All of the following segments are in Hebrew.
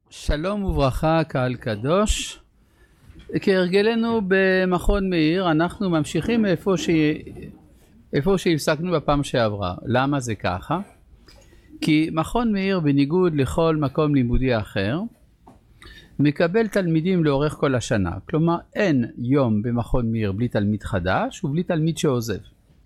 שלום וברכה קהל קדוש. כהרגלנו במכון מאיר אנחנו ממשיכים איפה שהפסקנו בפעם שעברה. למה זה ככה? כי מכון מאיר בניגוד לכל מקום לימודי אחר מקבל תלמידים לאורך כל השנה. כלומר אין יום במכון מאיר בלי תלמיד חדש ובלי תלמיד שעוזב.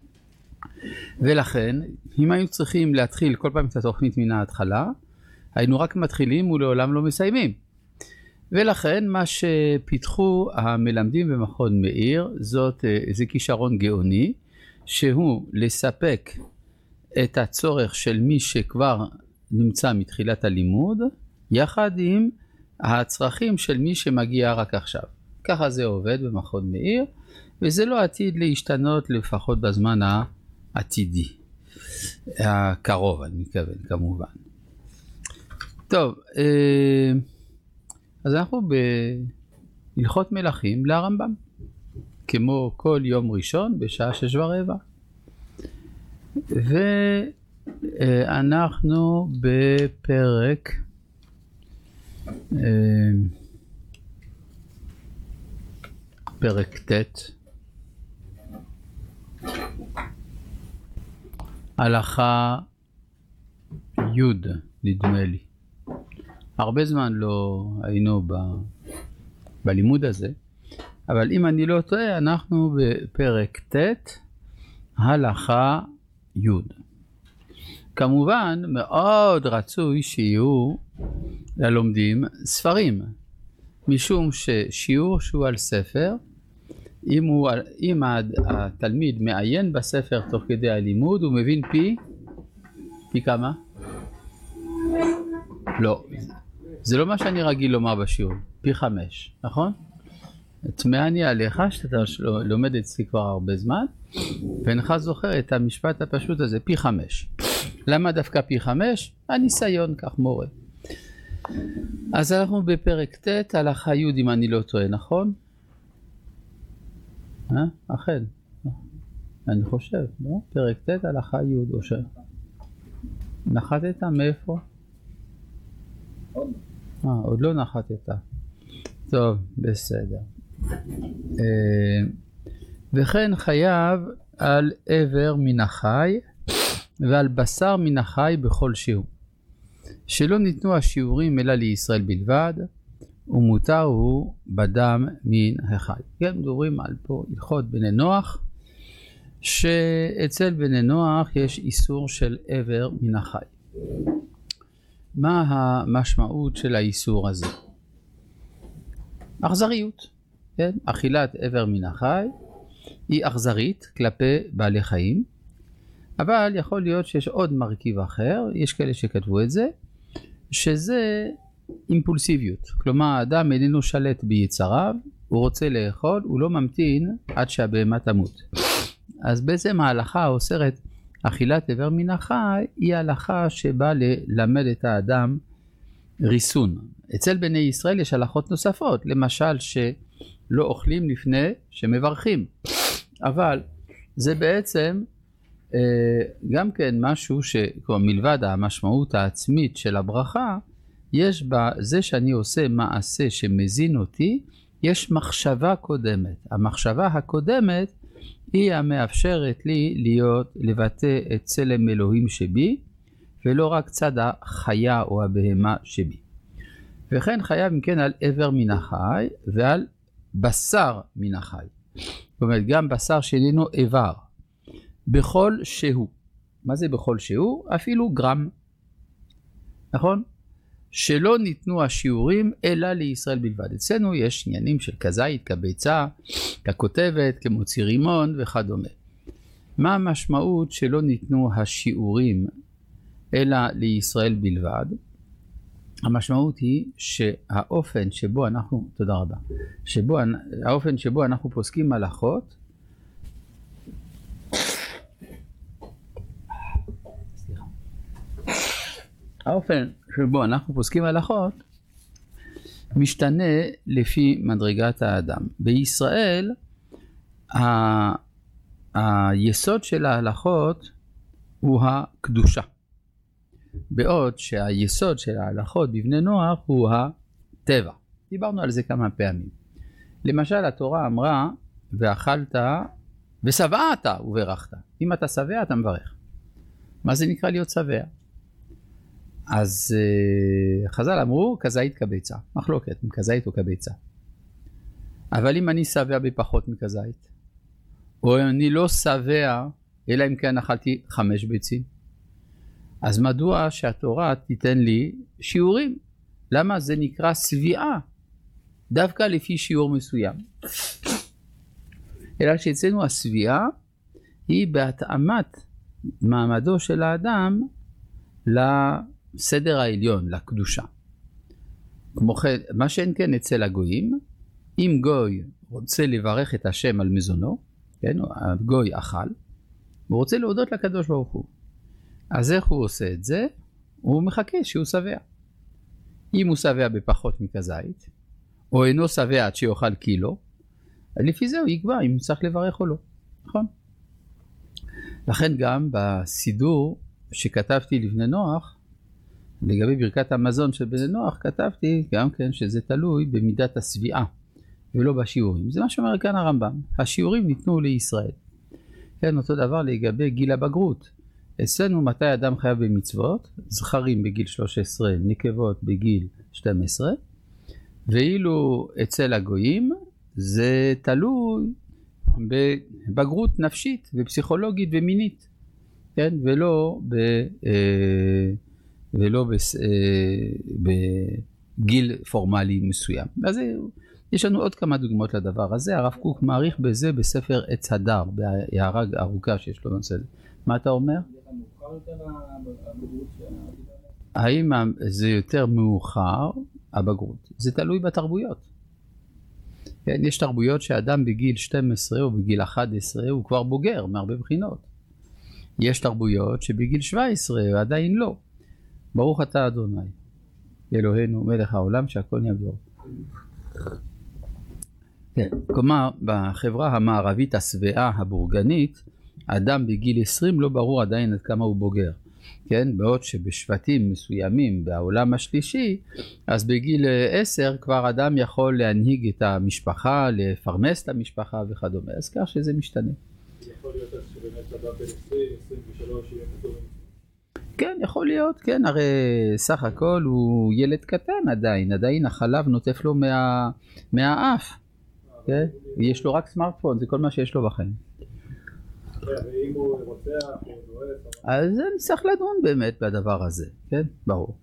ולכן אם היינו צריכים להתחיל כל פעם את התוכנית מן ההתחלה היינו רק מתחילים ולעולם לא מסיימים. ולכן מה שפיתחו המלמדים במכון מאיר זה כישרון גאוני, שהוא לספק את הצורך של מי שכבר נמצא מתחילת הלימוד, יחד עם הצרכים של מי שמגיע רק עכשיו. ככה זה עובד במכון מאיר, וזה לא עתיד להשתנות לפחות בזמן העתידי. הקרוב אני מתכוון כמובן. טוב, אז אנחנו בהלכות מלכים לרמב"ם, כמו כל יום ראשון בשעה 6:15. ואנחנו בפרק פרק ט', הלכה י' נדמה לי. הרבה זמן לא היינו בלימוד הזה, אבל אם אני לא טועה אנחנו בפרק ט' הלכה י'. כמובן מאוד רצוי שיהיו ללומדים ספרים, משום ששיעור שהוא על ספר, אם התלמיד מעיין בספר תוך כדי הלימוד הוא מבין פי כמה? לא, זה לא מה שאני רגיל לומר בשיעור, פי 5, נכון? תמאני עליך שאתה לומד אצלי כבר הרבה זמן, ואינך זוכר את המשפט הפשוט הזה, פי 5. למה דווקא פי 5? הניסיון, כך מורה. אז אנחנו בפרק ט' הלכה י' אם אני לא טועה, נכון? אכן, אני חושב, לא? פרק ט' הלכה י' או ש... נחתת מאיפה? עוד לא נחתת. טוב, בסדר. וכן חייב על עבר מן החי ועל בשר מן החי בכל שיעור, שלא ניתנו השיעורים אלא לישראל בלבד, ומותר הוא בדם מן החי. כן, מדברים על פה הלכות בני נוח, שאצל בני נוח יש איסור של עבר מן החי. מה המשמעות של האיסור הזה? אכזריות, כן? אכילת עבר מן החי היא אכזרית כלפי בעלי חיים, אבל יכול להיות שיש עוד מרכיב אחר, יש כאלה שכתבו את זה, שזה אימפולסיביות. כלומר, האדם איננו שלט ביצריו, הוא רוצה לאכול, הוא לא ממתין עד שהבהמה תמות. אז בעצם ההלכה האוסרת אכילת עבר מן החי היא הלכה שבאה ללמד את האדם ריסון. אצל בני ישראל יש הלכות נוספות, למשל שלא אוכלים לפני שמברכים, אבל זה בעצם גם כן משהו שמלבד המשמעות העצמית של הברכה, יש בזה שאני עושה מעשה שמזין אותי, יש מחשבה קודמת. המחשבה הקודמת היא המאפשרת לי לבטא את צלם אלוהים שבי, ולא רק צד החיה או הבהמה שבי. וכן חייב מכן על עבר מן החי ועל בשר מן החי. זאת אומרת, גם בשר שאיננו איבר. בכל שהוא. מה זה בכל שהוא? אפילו גרם. נכון? שלא ניתנו השיעורים אלא לישראל בלבד. אצלנו יש עניינים של כזית, כביצה, ככותבת, כמוציא רימון וכדומה. מה המשמעות שלא ניתנו השיעורים אלא לישראל בלבד? המשמעות היא שהאופן שבו אנחנו, תודה רבה, האופן שבו אנחנו פוסקים הלכות, האופן שבו אנחנו פוסקים הלכות משתנה לפי מדרגת האדם. בישראל היסוד של ההלכות הוא הקדושה. בעוד שהיסוד של ההלכות בבני נוח הוא הטבע. דיברנו על זה כמה פעמים. למשל התורה אמרה ואכלת ושבעת וברכת. אם אתה שבע אתה מברך. מה זה נקרא להיות שבע? אז חז"ל אמרו כזית כביצה. מחלוקת אם כזית או כביצה. אבל אם אני שבע בפחות מכזית, או אני לא שבע אלא אם כן אכלתי 5 ביצים, אז מדוע שהתורה תיתן לי שיעורים? למה זה נקרא שביעה? דווקא לפי שיעור מסוים. אלא שאצלנו השביעה היא בהתאמת מעמדו של האדם לסדר העליון, לקדושה. כמו כן, מה שאין כן אצל הגויים, אם גוי רוצה לברך את השם על מזונו, כן, הגוי אכל, הוא רוצה להודות לקדוש ברוך הוא. אז איך הוא עושה את זה? הוא מחכה שהוא שבע. אם הוא שבע בפחות מכזית, או אינו שבע עד שיאכל קילו, לפי זה הוא יקבע אם צריך לברך או לא. נכון? לכן גם בסידור שכתבתי לבני נוח, לגבי ברכת המזון של בני נוח, כתבתי גם כן שזה תלוי במידת השביעה, ולא בשיעורים. זה מה שאומר כאן הרמב"ם. השיעורים ניתנו לישראל. כן, אותו דבר לגבי גיל הבגרות. אצלנו מתי אדם חייב במצוות? זכרים בגיל 13, נקבות בגיל 12, ואילו אצל הגויים זה תלוי בבגרות נפשית ופסיכולוגית ומינית, כן? ולא בגיל פורמלי מסוים. אז יש לנו עוד כמה דוגמאות לדבר הזה. הרב קוק מעריך בזה בספר עץ הדר, בהערה ארוכה שיש לו נושא. מה אתה אומר? האם זה יותר מאוחר הבגרות? זה תלוי בתרבויות. יש תרבויות שאדם בגיל 12 או בגיל 11 הוא כבר בוגר מהרבה בחינות. יש תרבויות שבגיל 17 עדיין לא. ברוך אתה אדוני אלוהינו מלך העולם שהכל נהיה בדברו. כן, כלומר בחברה המערבית השבעה הבורגנית, אדם בגיל 20 לא ברור עדיין עד כמה הוא בוגר. כן, בעוד שבשבטים מסוימים בעולם השלישי, אז בגיל 10 כבר אדם יכול להנהיג את המשפחה, לפרנס את המשפחה וכדומה. אז כך שזה משתנה. יכול להיות שבאמת אדם בין 20, 23 יהיה כתוב. כן, יכול להיות, כן, הרי סך הכל הוא ילד קטן עדיין החלב נוטף לו מהאף. כן? יש לו רק סמארטפון, זה כל מה שיש לו בחיים. ואם הוא רוצח או דואף... אז צריך לדון באמת בדבר הזה, כן? ברור.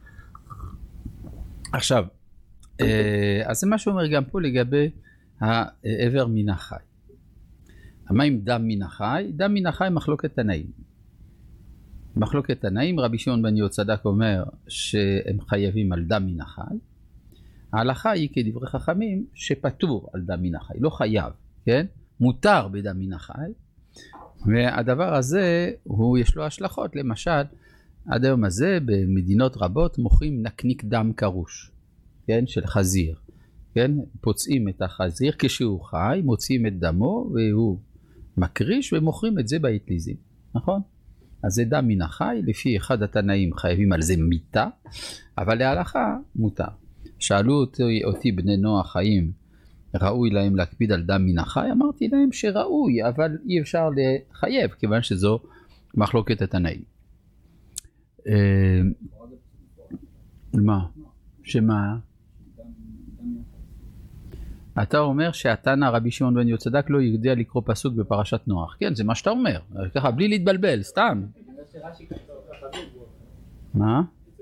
עכשיו, אז זה מה שאומר גם פה לגבי העבר מן החי. מה עם דם מן החי? דם מן החי מחלוקת תנאים. מחלוקת תנאים, רבי שמעון בן יהוצדק אומר שהם חייבים על דם מן החי. ההלכה היא כדברי חכמים שפטור על דם מן החי, לא חייב, כן? מותר בדם מן החי. והדבר הזה יש לו השלכות. למשל, עד היום הזה במדינות רבות מוכרים נקניק דם קרוש, כן? של חזיר, כן? פוצעים את החזיר כשהוא חי, מוציאים את דמו והוא מקריש ומוכרים את זה באטליזים, נכון? אז זה דם מן החי, לפי אחד התנאים חייבים על זה מיתה, אבל להלכה מותר. שאלו אותי בני נוח האם ראוי להם להקפיד על דם מן החי, אמרתי להם שראוי, אבל אי אפשר לחייב, כיוון שזו מחלוקת התנאים. מה? שמה? אתה אומר שהתנא רבי שמעון בן יהוצדק לא יודע לקרוא פסוק בפרשת נוח. כן, זה מה שאתה אומר. ככה, בלי להתבלבל, סתם. מה?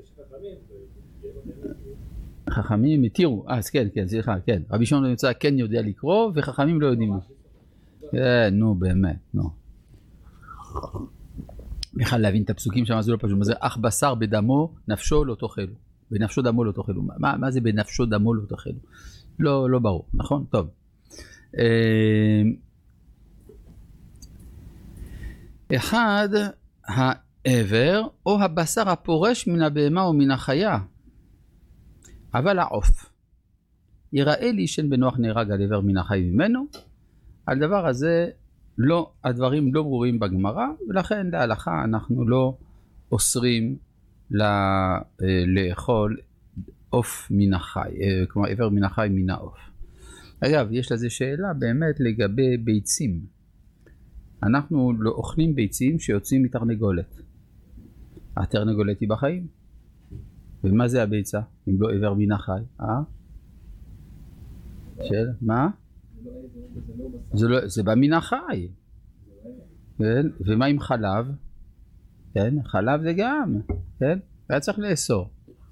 חכמים התירו. אז כן, סליחה, כן. רבי שמעון בן יהוצדק כן יודע לקרוא, וחכמים לא יודעים. כן, נו, באמת, נו. בכלל להבין את הפסוקים שם, זה לא פשוט. זה אך בשר בדמו, נפשו לא תאכלו. בנפשו דמו לא תאכלו. מה זה בנפשו דמו לא תאכלו? לא ברור, נכון? טוב. אחד, העבר או הבשר הפורש מן הבהמה או מן החיה. אבל העוף. יראה לי שאין בנוח נהרג על עבר מן החי ממנו. על דבר הזה הדברים לא ברורים בגמרא, ולכן להלכה אנחנו לא אוסרים לאכול עוף מן החי, כלומר איבר מן החי מן העוף. אגב, יש לזה שאלה באמת לגבי ביצים. אנחנו לא אוכלים ביצים שיוצאים מתרנגולת. התרנגולת היא בחיים. ומה זה הביצה? אם לא איבר מן החי? שאלה, מה? זה בא מן החי. כן? ומה עם חלב? כן? חלב זה גם. כן? היה צריך לאסור.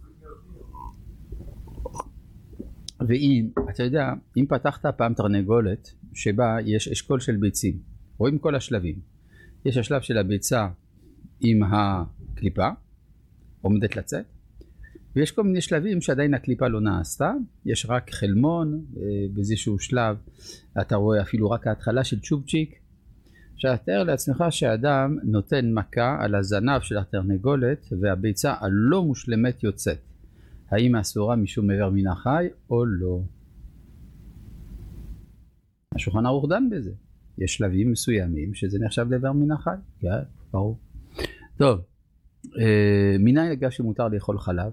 ואם, אתה יודע, אם פתחת פעם תרנגולת שבה יש אשכול של ביצים, רואים כל השלבים. יש השלב של הביצה עם הקליפה, עומדת לצאת, ויש כל מיני שלבים שעדיין הקליפה לא נעשתה, יש רק חלמון, באיזשהו שלב אתה רואה אפילו רק ההתחלה של צ'ופצ'יק. עכשיו תאר לעצמך שאדם נותן מכה על הזנב של התרנגולת והביצה הלא מושלמת יוצאת. האם אסורה משום איבר מן החי או לא? השולחן ערוך דן בזה. יש שלבים מסוימים שזה נחשב לאיבר מן החי. כן, ברור. טוב, מניין אגב שמותר לאכול חלב?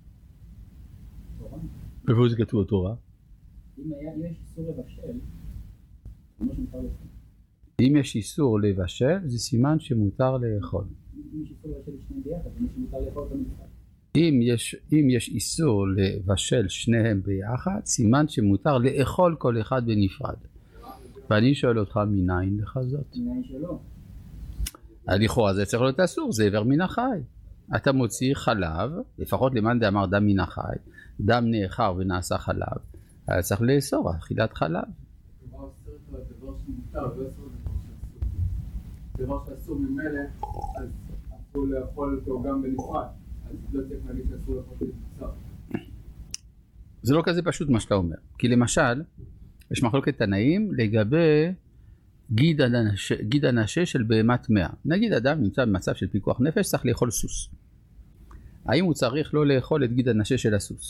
איפה זה כתוב בתורה? אם יש איסור לבשל, כמו שמותר לאכול. אם יש איסור לבשל, זה סימן שמותר לאכול. אם יש איסור לבשל שניהם ביחד, זה שמותר לאכול בנפרד. אם יש איסור לבשל שניהם ביחד, סימן שמותר לאכול כל אחד בנפרד. ואני שואל אותך, מניין לך זאת? מניין שלא. לכאורה זה צריך להיות אסור, זה איבר מן החי. אתה מוציא חלב, לפחות למאן דאמר דם מן החי, דם נאחר ונעשה חלב, היה צריך לאסור אכילת חלב. דבר שמותר, לא אסור דבר שאסור ממילא, אז אסור לאכול אותו גם בנפרד. אז לא צריך להגיד שאסור לאכול את זה. זה לא כזה פשוט מה שאתה אומר. כי למשל, יש מחלוקת תנאים לגבי גיד הנשה של בהמת מאה. נגיד אדם נמצא במצב של פיקוח נפש, צריך לאכול סוס. האם הוא צריך לא לאכול את גיד הנשה של הסוס?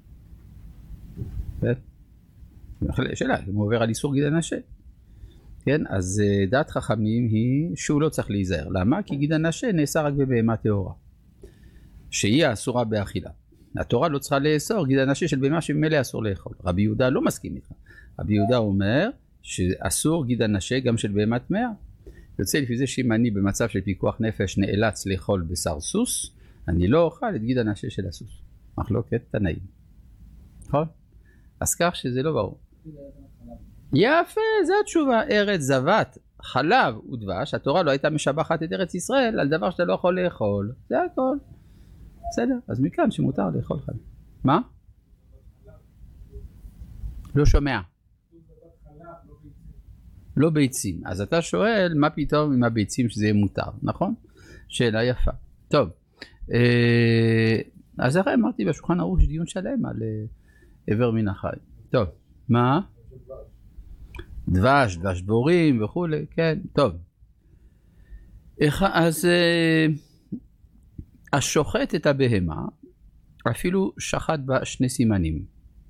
שאלה, אם הוא עובר על איסור גיד הנשה. כן, אז דעת חכמים היא שהוא לא צריך להיזהר. למה? כי גיד הנשה נאסר רק בבהמה טהורה, שהיא האסורה באכילה. התורה לא צריכה לאסור גיד הנשה של בהמה שממילא אסור לאכול. רבי יהודה לא מסכים איתך. רבי יהודה אומר שאסור גיד הנשה גם של בהמת מאה. יוצא לפי זה שאם אני במצב של פיקוח נפש נאלץ לאכול בשר סוס, אני לא אוכל את גיד הנשה של הסוס. מחלוקת תנאים. נכון? אז כך שזה לא ברור. יפה, זו התשובה. ארץ זבת, חלב ודבש, התורה לא הייתה משבחת את ארץ ישראל על דבר שאתה לא יכול לאכול. זה הכל. בסדר, אז מכאן שמותר לאכול חלב. מה? לא שומע. לא ביצים. אז אתה שואל מה פתאום עם הביצים שזה יהיה מותר, נכון? שאלה יפה. טוב, אז הרי אמרתי בשולחן ערוך דיון שלם על איבר מן החי. טוב, מה? דבש, דבש דבורים וכו', כן, טוב. אז השוחט את הבהמה, אפילו שחט בה שני סימנים.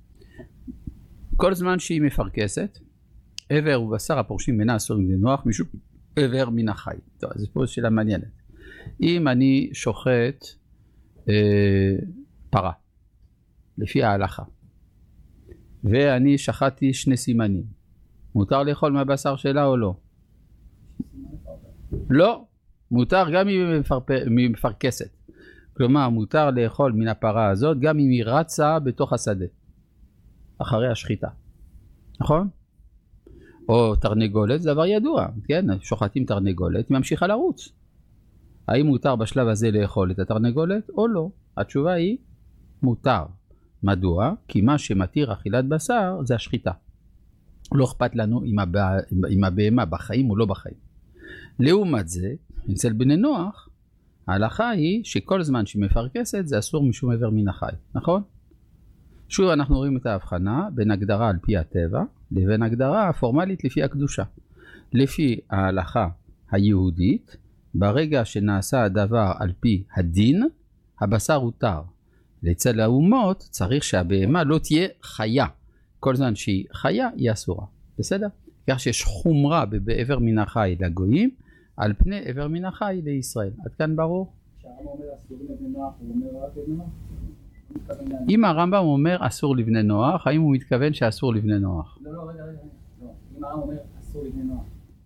כל זמן שהיא מפרכסת, איבר ובשר הפורשים מנה אסורים לנוח משום איבר מן החי. טוב, אז פה שאלה מעניינת. אם אני שוחט פרה, לפי ההלכה, ואני שחטתי שני סימנים, מותר לאכול מהבשר שלה או לא? לא, מותר גם אם היא מפרכסת. כלומר, מותר לאכול מן הפרה הזאת גם אם היא רצה בתוך השדה, אחרי השחיטה. נכון? או תרנגולת, זה דבר ידוע, כן? שוחטים תרנגולת, היא ממשיכה לרוץ. האם מותר בשלב הזה לאכול את התרנגולת או לא? התשובה היא מותר. מדוע? כי מה שמתיר אכילת בשר זה השחיטה. לא אכפת לנו אם הבהמה בחיים או לא בחיים. לעומת זה, אצל בני נוח, ההלכה היא שכל זמן שהיא מפרכסת זה אסור משום איבר מן החי, נכון? שוב אנחנו רואים את ההבחנה בין הגדרה על פי הטבע לבין הגדרה הפורמלית לפי הקדושה. לפי ההלכה היהודית, ברגע שנעשה הדבר על פי הדין, הבשר הותר. אצל האומות צריך שהבהמה לא תהיה חיה. כל זמן שהיא חיה היא אסורה. בסדר? כך שיש חומרה באיבר מן החי לגויים על פני איבר מן החי לישראל. עד כאן ברור? אפשר רק למה אומר אסור לבני נוח, הוא אומר רק לבני נוח? אם הרמב"ם אומר אסור לבני נוח, האם הוא מתכוון שאסור לבני נוח? לא, רגע. לא. אם הרמב"ם אומר אסור לבני נוח,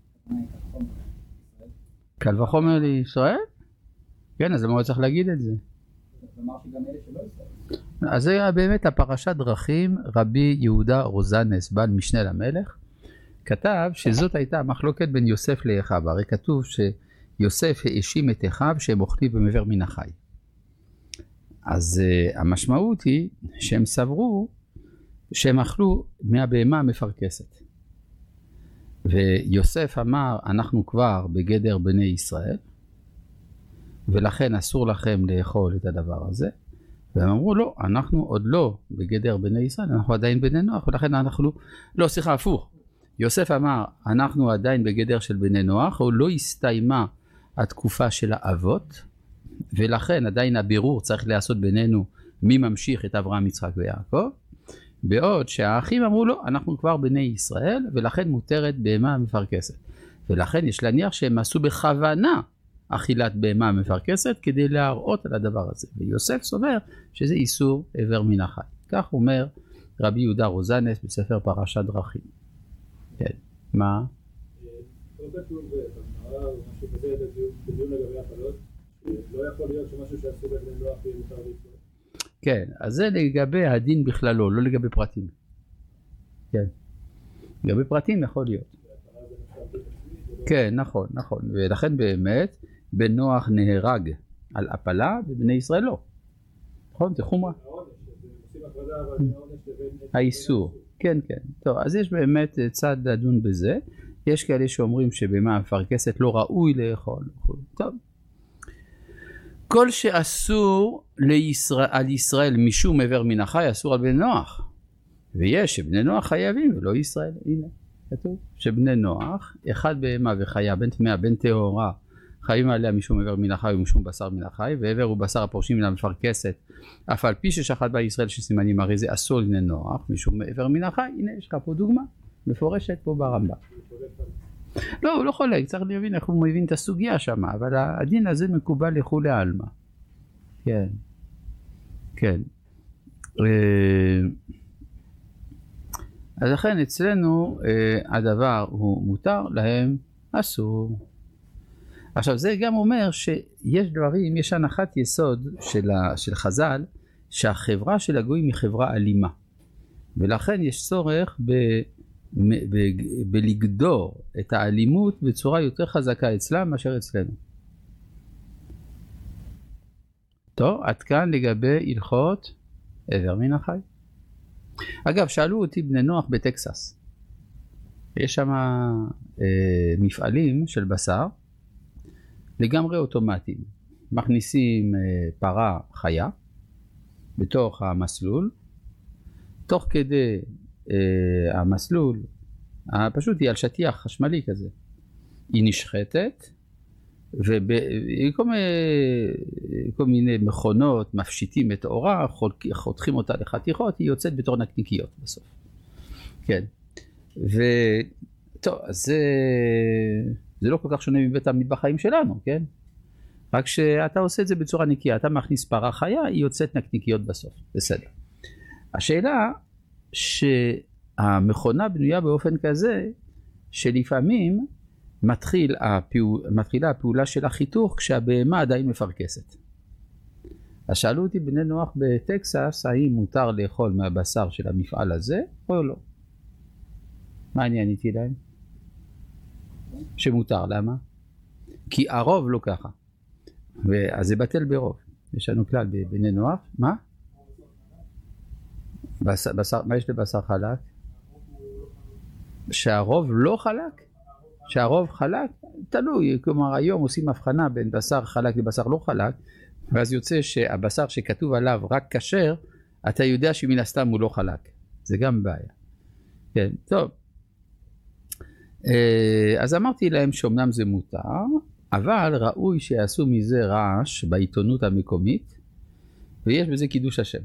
קל וחומר לישראל? כן, אז למה הוא צריך להגיד את זה? כלומר שגם אלה שלא ישראל. אז זה באמת הפרשת דרכים. רבי יהודה רוזנס, בעל משנה למלך, כתב שזאת הייתה המחלוקת בין יוסף לאחיו. הרי כתוב שיוסף האשים את אחיו שהם אוכלים במעבר מן החי. אז המשמעות היא שהם סברו שהם אכלו מהבהמה המפרכסת. ויוסף אמר, אנחנו כבר בגדר בני ישראל, ולכן אסור לכם לאכול את הדבר הזה. והם אמרו, לא, אנחנו עוד לא בגדר בני ישראל, אנחנו עדיין בני נוח, ולכן אנחנו, לא, סליחה, הפוך. יוסף אמר, אנחנו עדיין בגדר של בני נוח, או לא הסתיימה התקופה של האבות, ולכן עדיין הבירור צריך לעשות בינינו מי ממשיך את אברהם, יצחק ויעקב. בעוד שהאחים אמרו לו, אנחנו כבר בני ישראל, ולכן מותרת בהמה מפרכסת. ולכן יש להניח שהם עשו בכוונה אכילת בהמה מפרכסת, כדי להראות על הדבר הזה. ויוסף סובר שזה איסור עבר מן החי. כך אומר רבי יהודה רוזנס בספר פרשת דרכים. כן, מה? לא כתוב בגמרא או משהו כזה בדיון לגבי הפלות, לא יכול להיות שמשהו שעשו בבני נוח יהיה מותר לישראל. כן, אז זה לגבי הדין בכללו, לא לגבי פרטים. כן, לגבי פרטים יכול להיות. כן, נכון, נכון. ולכן באמת בן נוח נהרג על הפלה ובני ישראל לא. נכון, זה חומרה. האיסור. כן, כן. טוב, אז יש באמת צד לדון בזה. יש כאלה שאומרים שבהמה מפרכסת לא ראוי לאכול. טוב. כל שאסור על ישראל משום עבר מן החי אסור על בני נוח. ויש שבני נוח חייבים ולא ישראל. הנה, כתוב שבני נוח, אחד בהמה וחיה, בין טמאה, בין טהורה, חייבים עליה משום עבר מן החי ומשום בשר מן החי, ועבר הוא בשר הפורשים מן המפרכסת, אף על פי ששחט בה ישראל שסימנים, הרי זה אסור לבני נוח משום עבר מן החי. הנה, יש לך פה דוגמה מפורשת פה ברמב"ם. לא, הוא לא חולק, צריך להבין איך הוא מבין את הסוגיה שם, אבל הדין הזה מקובל לכולי עלמא. כן, כן. אז לכן אצלנו הדבר הוא מותר, להם אסור. עכשיו זה גם אומר שיש דברים, יש הנחת יסוד של חז"ל, שהחברה של הגויים היא חברה אלימה. ולכן יש צורך בלגדור את האלימות בצורה יותר חזקה אצלם מאשר אצלנו. טוב, עד כאן לגבי הלכות עבר מן החי. אגב, שאלו אותי בני נוח בטקסס. יש שם מפעלים של בשר לגמרי אוטומטיים. מכניסים פרה חיה בתוך המסלול, תוך כדי המסלול, פשוט היא על שטיח חשמלי כזה. היא נשחטת, וכל מיני מכונות מפשיטים את אורה, חותכים אותה לחתיכות, היא יוצאת בתור נקניקיות בסוף. כן. וטוב, אז זה לא כל כך שונה מבית המטבחיים שלנו, כן? רק שאתה עושה את זה בצורה נקייה, אתה מכניס פרה חיה, היא יוצאת נקניקיות בסוף. בסדר. השאלה שהמכונה בנויה באופן כזה, שלפעמים מתחילה הפעולה של החיתוך כשהבהמה עדיין מפרכסת. אז שאלו אותי בני נוח בטקסס, האם מותר לאכול מהבשר של המפעל הזה או לא? מה אני עניתי להם? שמותר, למה? כי הרוב לא ככה. אז זה בטל ברוב. יש לנו כלל בבני נוח. מה? מה יש לבשר חלק? שהרוב לא חלק? שהרוב חלק? תלוי. כלומר היום עושים הבחנה בין בשר חלק לבשר לא חלק, ואז יוצא שהבשר שכתוב עליו רק כשר, אתה יודע שמן הסתם הוא לא חלק. זה גם בעיה. כן, טוב. אז אמרתי להם שאומנם זה מותר, אבל ראוי שיעשו מזה רעש בעיתונות המקומית, ויש בזה קידוש השם.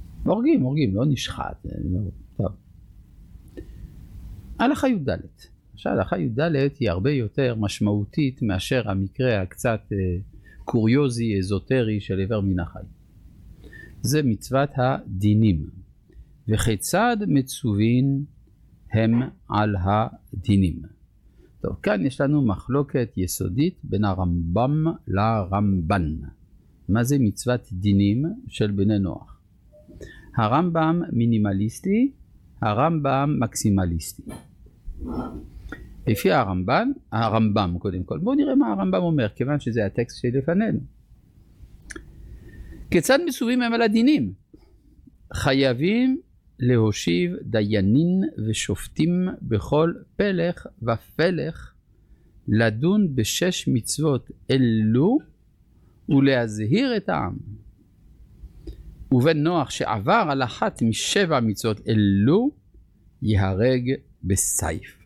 הורגים, לא נשחט. טוב. הלכה י"ד. עכשיו הלכה י"ד היא הרבה יותר משמעותית מאשר המקרה הקצת קוריוזי, אזוטרי של עבר מן החי. זה מצוות הדינים. וכיצד מצווין הם על הדינים. טוב, כאן יש לנו מחלוקת יסודית בין הרמב"ם לרמב"ן. מה זה מצוות דינים של בני נוח? הרמב"ם מינימליסטי, הרמב"ם מקסימליסטי. לפי הרמב"ם קודם כל, בואו נראה מה הרמב"ם אומר, כיוון שזה הטקסט שלפנינו. כיצד מצווים הם על הדינים? חייבים להושיב דיינין ושופטים בכל פלך ופלך, לדון בשש מצוות אלו ולהזהיר את העם. ובן נוח שעבר על אחת משבע מצוות אלו יהרג בסייף.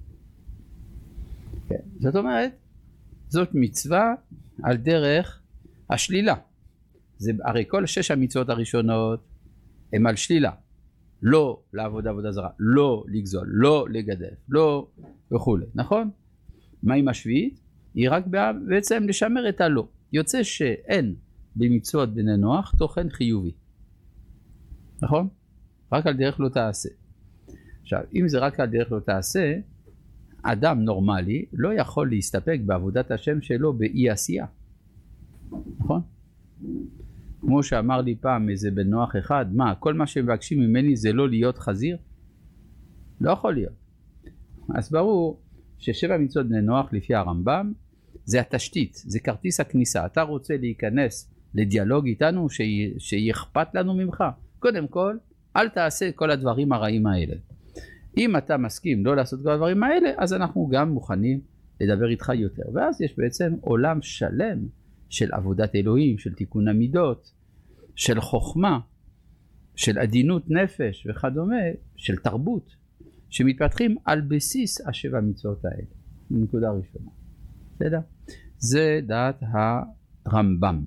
זאת אומרת, זאת מצווה על דרך השלילה. הרי כל שש המצוות הראשונות הם על שלילה. לא לעבוד עבודה זרה, לא לגזול, לא לגדל, לא וכו', נכון? מה עם השביעית? היא רק בעצם לשמר את הלא. יוצא שאין במצוות בני נוח תוכן חיובי. נכון? רק על דרך לא תעשה. עכשיו, אם זה רק על דרך לא תעשה, אדם נורמלי לא יכול להסתפק בעבודת השם שלו באי עשייה. נכון? כמו שאמר לי פעם איזה בן נוח אחד, מה, כל מה שמבקשים ממני זה לא להיות חזיר? לא יכול להיות. אז ברור ששבע מצוות בני נוח לפי הרמב"ם זה התשתית, זה כרטיס הכניסה. אתה רוצה להיכנס לדיאלוג איתנו שיכפת לנו ממך? קודם כל, אל תעשה כל הדברים הרעים האלה. אם אתה מסכים לא לעשות כל הדברים האלה, אז אנחנו גם מוכנים לדבר איתך יותר. ואז יש בעצם עולם שלם של עבודת אלוהים, של תיקון המידות, של חוכמה, של עדינות נפש וכדומה, של תרבות, שמתפתחים על בסיס השבע מצוות האלה. נקודה ראשונה. בסדר? זה דעת הרמב"ם.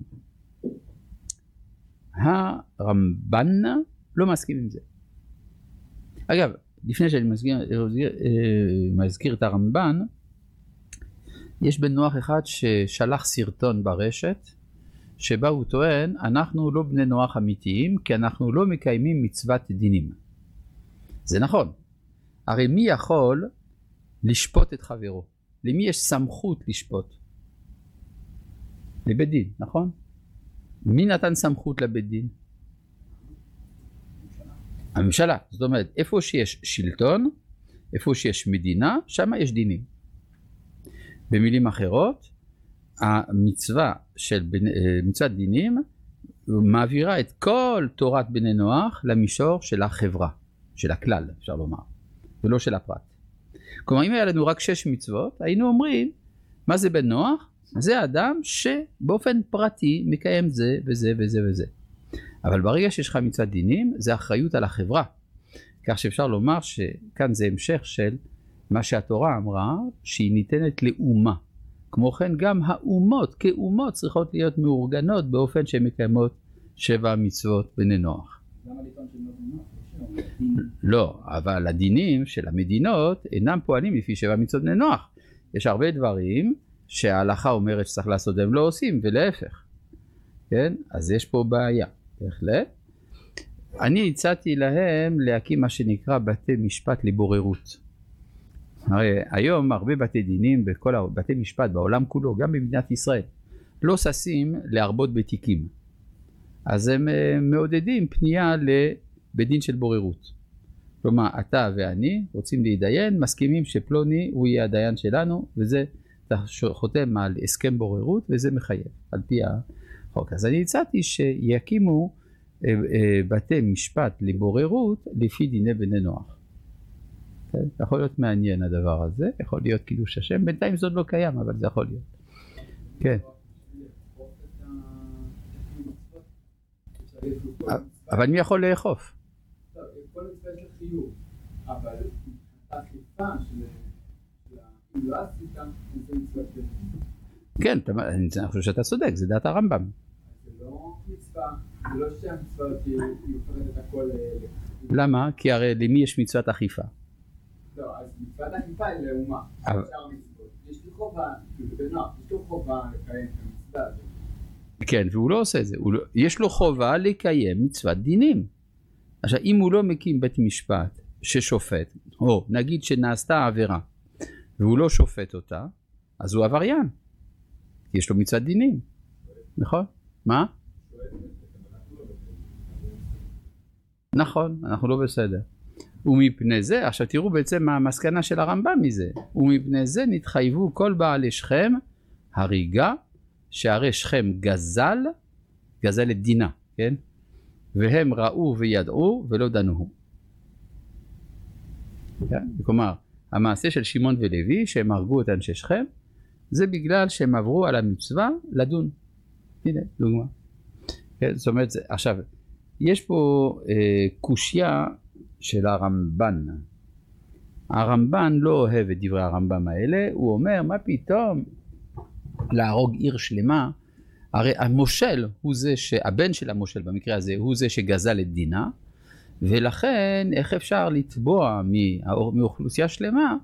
הרמב"ן לא מסכים עם זה. אגב, לפני שאני מזכיר את הרמב"ן, יש בן נוח אחד ששלח סרטון ברשת, שבה הוא טוען, אנחנו לא בני נוח אמיתיים, כי אנחנו לא מקיימים מצוות דינים. זה נכון. הרי מי יכול לשפוט את חברו? למי יש סמכות לשפוט? לבית דין, נכון? מי נתן סמכות לבית דין? הממשלה. זאת אומרת, איפה שיש שלטון, איפה שיש מדינה, שם יש דינים. במילים אחרות, המצווה של מצוות דינים מעבירה את כל תורת בני נוח למישור של החברה, של הכלל, אפשר לומר, ולא של הפרט. כלומר, אם היה לנו רק 6 מצוות, היינו אומרים, מה זה בן נוח? זה אדם שבאופן פרטי מקיים זה וזה וזה וזה. אבל ברגע שיש לך מצוות דינים, זה אחריות על החברה. כך שאפשר לומר שכאן זה המשך של מה שהתורה אמרה, שהיא ניתנת לאומה. כמו כן גם האומות כאומות צריכות להיות מאורגנות באופן שהן מקיימות 7 מצוות בני נוח. למה לטעון של בני נוח? לא, אבל הדינים של המדינות אינם פועלים לפי 7 מצוות בני נוח. יש הרבה דברים שההלכה אומרת שצריך לעשות והם לא עושים, ולהפך. כן? אז יש פה בעיה. בהחלט. אני הצעתי להם להקים מה שנקרא בתי משפט לבוררות. הרי היום הרבה בתי דינים בכל בתי משפט בעולם כולו, גם במדינת ישראל, לא ששים להרבות בתיקים. אז הם מעודדים פנייה לבית דין של בוררות. כלומר, אתה ואני רוצים להידיין, מסכימים שפלוני הוא יהיה הדיין שלנו, וזה אתה חותם על הסכם בוררות, וזה מחייב על פי החוק. אז אני הצעתי שיקימו בתי משפט לבוררות לפי דיני בני נוח. יכול להיות מעניין הדבר הזה, יכול להיות קידוש השם, בינתיים זאת לא קיים, אבל זה יכול להיות. כן. אבל מי יכול לאכוף? כל מצווה יש חיוב, אבל האכיפה של אם לא עשית, זה מצווה של... כן, אני חושב שאתה צודק, זה דעת הרמב"ם. זה לא מצווה, זה לא שהמצווה יופרד את הכל... למה? כי הרי למי יש מצוות אכיפה? לא, אז מצוות האכיפה היא לאומה, שאר מצוות. יש לי חובה, בנוח, יש לו חובה לקיים את המצווה הזאת. כן, והוא לא עושה את זה. יש לו חובה לקיים מצוות דינים. עכשיו, אם הוא לא מקים בית משפט ששופט, או נגיד שנעשתה עבירה, והוא לא שופט אותה, אז הוא עבריין. יש לו מצוות דינים. נכון? מה? נכון, אנחנו לא בסדר. ומפני זה, עכשיו תראו בעצם מה המסקנה של הרמב"ם מזה. ומפני זה נתחייבו כל בעלי שכם הריגה, שהרי שכם גזל את דינה, כן? והם ראו וידעו ולא דנוהו. כן? כלומר, המעשה של שמעון ולוי שהם הרגו את אנשי שכם, זה בגלל שהם עברו על המצווה לדון. הנה, דוגמה. כן? זאת אומרת, עכשיו, יש פה קושיה של הרמב"ן. הרמב"ן לא אוהב את דברי הרמב"ם האלה, הוא אומר, מה פתאום להרוג עיר שלמה? הרי המושל הוא זה הבן של המושל במקרה הזה הוא זה שגזל את דינה, ולכן איך אפשר לתבוע מאוכלוסייה שלמה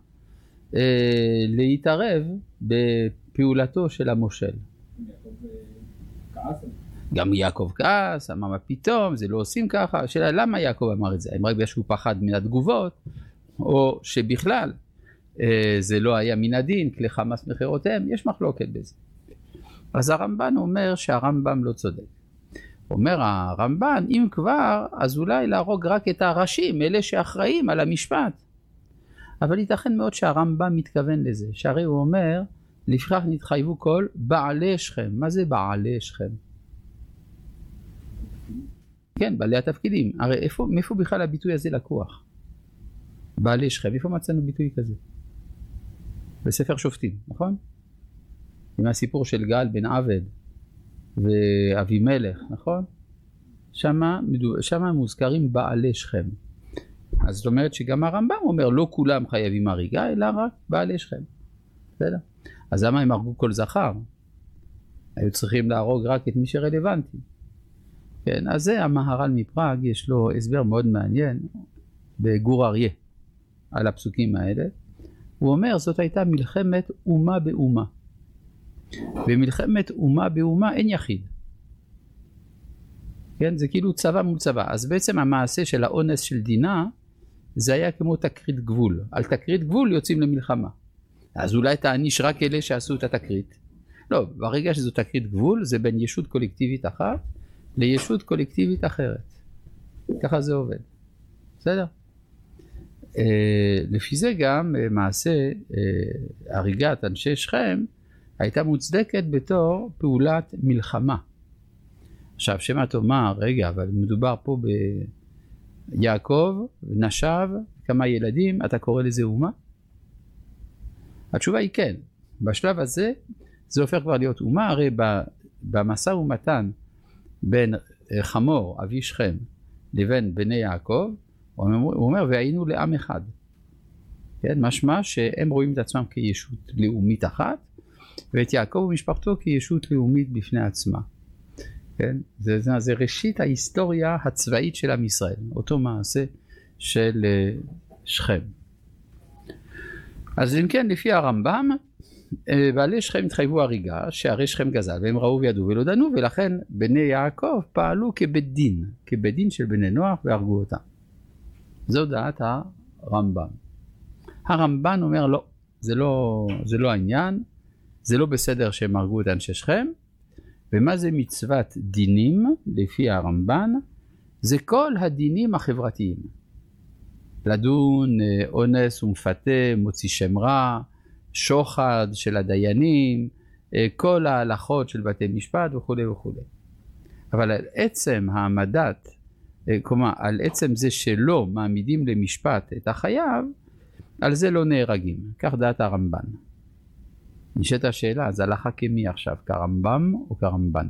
להתערב בפעולתו של המושל? גם יעקב כעס, אמר מה פתאום, זה לא עושים ככה. השאלה למה יעקב אמר את זה? האם רק בגלל שהוא פחד מן התגובות, או שבכלל זה לא היה מן הדין, כלי חמאס מחירותיהם? יש מחלוקת בזה. אז הרמב"ן אומר שהרמב"ם לא צודק. אומר הרמב"ן, אם כבר, אז אולי להרוג רק את הראשים, אלה שאחראים על המשפט. אבל ייתכן מאוד שהרמב"ם מתכוון לזה, שהרי הוא אומר, לפיכך נתחייבו כל בעלי שכם. מה זה בעלי שכם? כן, בעלי התפקידים. הרי מאיפה בכלל הביטוי הזה לקוח? בעלי שכם, איפה מצאנו ביטוי כזה? בספר שופטים, נכון? עם הסיפור של גל בן עבד ואבימלך, נכון? שמה מוזכרים בעלי שכם. אז זאת אומרת שגם הרמב"ם אומר לא כולם חייבים הריגה, אלא רק בעלי שכם. בסדר? אז למה הם הרגו כל זכר? היו צריכים להרוג רק את מי שרלוונטי. כן, אז זה המהר"ל מפראג, יש לו הסבר מאוד מעניין בגור אריה על הפסוקים האלה. הוא אומר זאת הייתה מלחמת אומה באומה. במלחמת אומה באומה אין יחיד. כן, זה כאילו צבא מול צבא. אז בעצם המעשה של האונס של דינה זה היה כמו תקרית גבול. על תקרית גבול יוצאים למלחמה. אז אולי תעניש רק אלה שעשו את התקרית. לא, ברגע שזו תקרית גבול זה בין ישות קולקטיבית אחת לישות קולקטיבית אחרת. ככה זה עובד. בסדר? לפי זה גם מעשה הריגת אנשי שכם הייתה מוצדקת בתור פעולת מלחמה. עכשיו שמה תאמר, רגע, אבל מדובר פה ביעקב, נשב, כמה ילדים, אתה קורא לזה אומה? התשובה היא כן. בשלב הזה זה הופך כבר להיות אומה, הרי במשא ומתן בין חמור, אבי שכם, לבין בני יעקב, הוא אומר, והיינו לעם אחד. כן, משמע שהם רואים את עצמם כישות לאומית אחת, ואת יעקב ומשפחתו כישות לאומית בפני עצמה. כן? זה ראשית ההיסטוריה הצבאית של עם ישראל, אותו מעשה של שכם. אז אם כן, לפי הרמב"ם, בעלי שכם התחייבו הריגה, שהרי שכם גזל, והם ראו וידעו ולא דנו, ולכן בני יעקב פעלו כבית דין של בני נוח והרגו אותם. זו דעת הרמב"ם. הרמב"ן אומר לא, זה לא העניין, זה לא בסדר שהם הרגו את אנשי שכם. ומה זה מצוות דינים לפי הרמב"ן? זה כל הדינים החברתיים. לדון, אונס ומפתה, מוציא שם רע, שוחד של הדיינים, כל ההלכות של בתי משפט וכו' וכו'. אבל על עצם העמדת, כלומר על עצם זה שלא מעמידים למשפט את החייב, על זה לא נהרגים. כך דעת הרמב"ן. נשאלת השאלה, אז הלכה כמי עכשיו? כרמב"ם או כרמב"ן?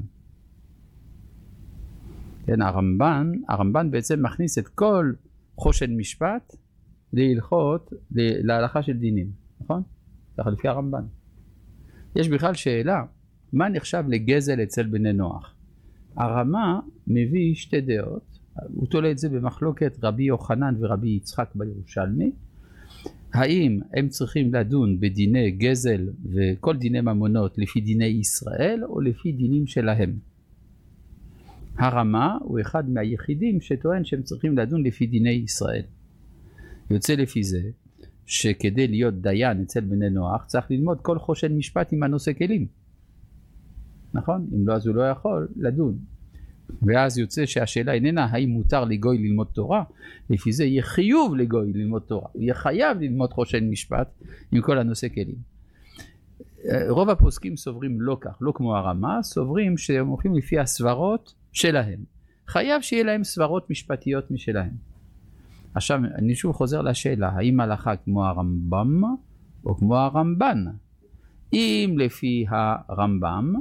כן, הרמב"ן בעצם מכניס את כל חושן משפט להלכות, להלכה של דינים, נכון? ככה לפי הרמב"ן. יש בכלל שאלה, מה נחשב לגזל אצל בני נוח? הרמה מביא שתי דעות, הוא תולה את זה במחלוקת רבי יוחנן ורבי יצחק בירושלמי. האם הם צריכים לדון בדיני גזל וכל דיני ממונות לפי דיני ישראל או לפי דינים שלהם? הרמה הוא אחד מהיחידים שטוען שהם צריכים לדון לפי דיני ישראל. יוצא לפי זה שכדי להיות דיין אצל בני נוח צריך ללמוד כל חושן משפט עם הנושא כלים. נכון? אם לא אז הוא לא יכול לדון. ואז יוצא שהשאלה איננה האם מותר לגוי ללמוד תורה, לפי זה יהיה חיוב לגוי ללמוד תורה, הוא יהיה חייב ללמוד חושן משפט עם כל הנושא כלים. רוב הפוסקים סוברים לא כך, לא כמו הרמה, סוברים שהם הולכים לפי הסברות שלהם, חייב שיהיה להם סברות משפטיות משלהם. עכשיו אני שוב חוזר לשאלה, האם הלכה כמו הרמב"ם או כמו הרמב"ן? אם לפי הרמב"ם,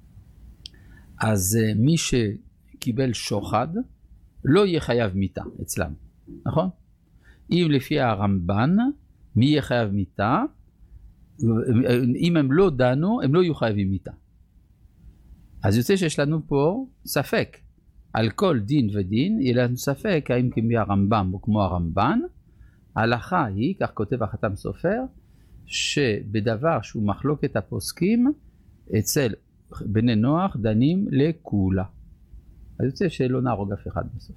אז מי שקיבל שוחד לא יהיה חייב מיתה אצלם, נכון? אם לפי הרמב"ן, מי יהיה חייב מיתה? אם הם לא דנו, הם לא יהיו חייבים מיתה. אז יוצא שיש לנו פה ספק. על כל דין ודין יהיה לנו ספק האם כמו הרמב"ם או כמו הרמב"ן. ההלכה היא, כך כותב החתם סופר, שבדבר שהוא מחלוקת הפוסקים אצל בני נוח דנים לכולה. אז יוצא שלא נהרוג אף אחד בסוף.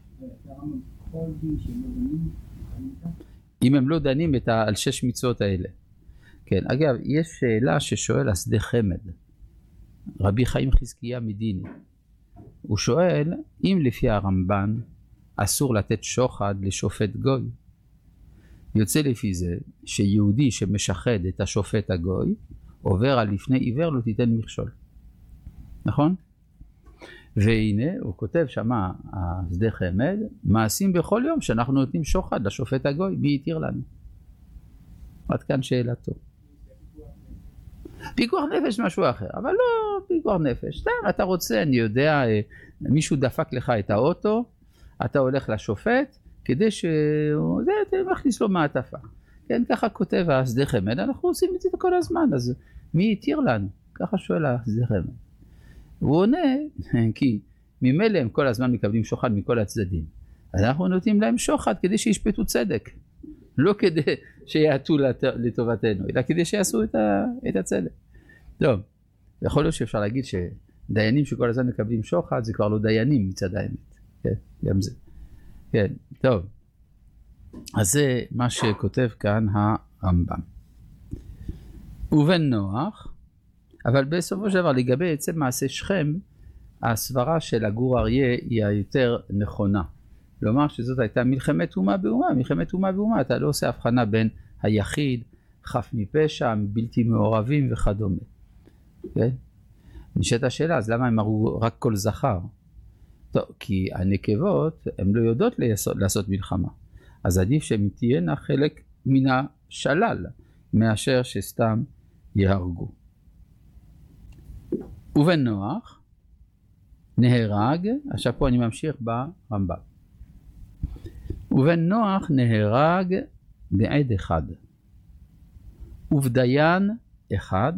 אם הם לא דנים על 6 מצוות האלה. כן, אגב, יש שאלה ששואל השדה חמד, רבי חיים חזקיה מדיני. הוא שואל, אם לפי הרמב"ן אסור לתת שוחד לשופט גוי, יוצא לפי זה שיהודי שמשחד את השופט הגוי, עובר על לפני עיוור לא תיתן מכשול. נכון? והנה הוא כותב שמה השדה חמד, מעשים בכל יום שאנחנו נותנים שוחד לשופט הגוי, מי יתיר לנו? עד כאן שאלתו. פיקוח נפש משהו אחר, אבל לא פיקוח נפש. אתה רוצה, אני יודע, מישהו דפק לך את האוטו, אתה הולך לשופט, כדי אתה מכניס לו מעטפה. כן, ככה כותב השדה חמד, אנחנו עושים את זה כל הזמן, אז מי יתיר לנו? ככה שואל השדה חמד. הוא עונה, כי ממילא הם כל הזמן מקבלים שוחד מכל הצדדים. אז אנחנו נותנים להם שוחד כדי שישפטו צדק. לא כדי שיעטו לטובתנו, אלא כדי שיעשו את הצדק. טוב, יכול להיות שאפשר להגיד שדיינים שכל הזמן מקבלים שוחד, זה כבר לא דיינים מצד האמת. כן, גם זה. כן, טוב. אז זה מה שכותב כאן הרמב"ם. ובן נוח, אבל בסופו של דבר לגבי עצם מעשה שכם, הסברה של הגור אריה היא היותר נכונה. לומר שזאת הייתה מלחמת אומה באומה, מלחמת אומה באומה, אתה לא עושה הבחנה בין היחיד, חף מפשע, בלתי מעורבים וכדומה. כן? נשאלת השאלה, אז למה הם הראו רק כל זכר? טוב, כי הנקבות הן לא יודעות לעשות מלחמה. אז עדיף שהן תהיינה חלק מן השלל, מאשר שסתם יהרגו. ובן נוח נהרג, עכשיו פה אני ממשיך ברמב"ם. ובן נוח נהרג בעד אחד, ובדיין אחד,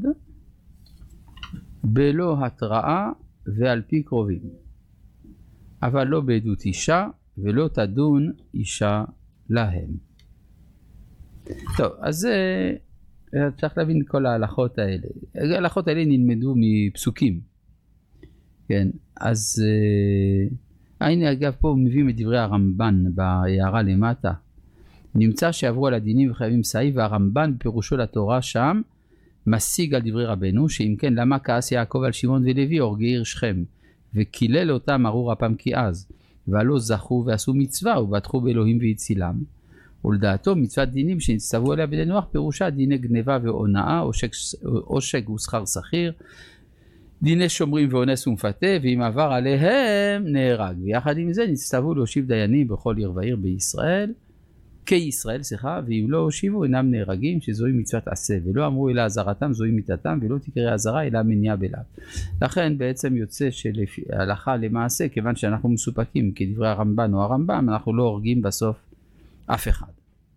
בלא התראה ועל פי קרובים, אבל לא בעדות אישה, ולא תדון אישה להם. טוב, אז צריך להבין כל ההלכות האלה. ההלכות האלה נלמדו מפסוקים. כן, אז הנה אגב פה מביאים את דברי הרמב"ן בהערה למטה. נמצא שעברו על הדינים וחייבים סעי, והרמב"ן בפירושו לתורה שם משיג על דברי רבנו, שאם כן למה כעס יעקב על שמעון ולוי הורגי עיר שכם, וקילל אותם ארור אפם כי אז, והלא זכו ועשו מצווה ובטחו באלוהים והצילם. ולדעתו מצוות דינים שנצטוו עליה בני נוח פירושה דיני גניבה והונאה, עושק ושכר שכיר, דיני שומרים ואונס ומפתה, ואם עבר עליהם נהרג. ויחד עם זה נצטוו להושיב דיינים בכל עיר ועיר בישראל, כישראל, ואם לא הושיבו אינם נהרגים, שזוהי מצוות עשה, ולא אמרו אלא עזרתם זוהי מיתתם, ולא תקרא עזרה אלא מניעה בלאו. לכן בעצם יוצא שהלכה למעשה, כיוון שאנחנו מסופקים כדברי הרמב"ן או הרמב"ם, אנחנו לא הורגים בסוף אף אחד.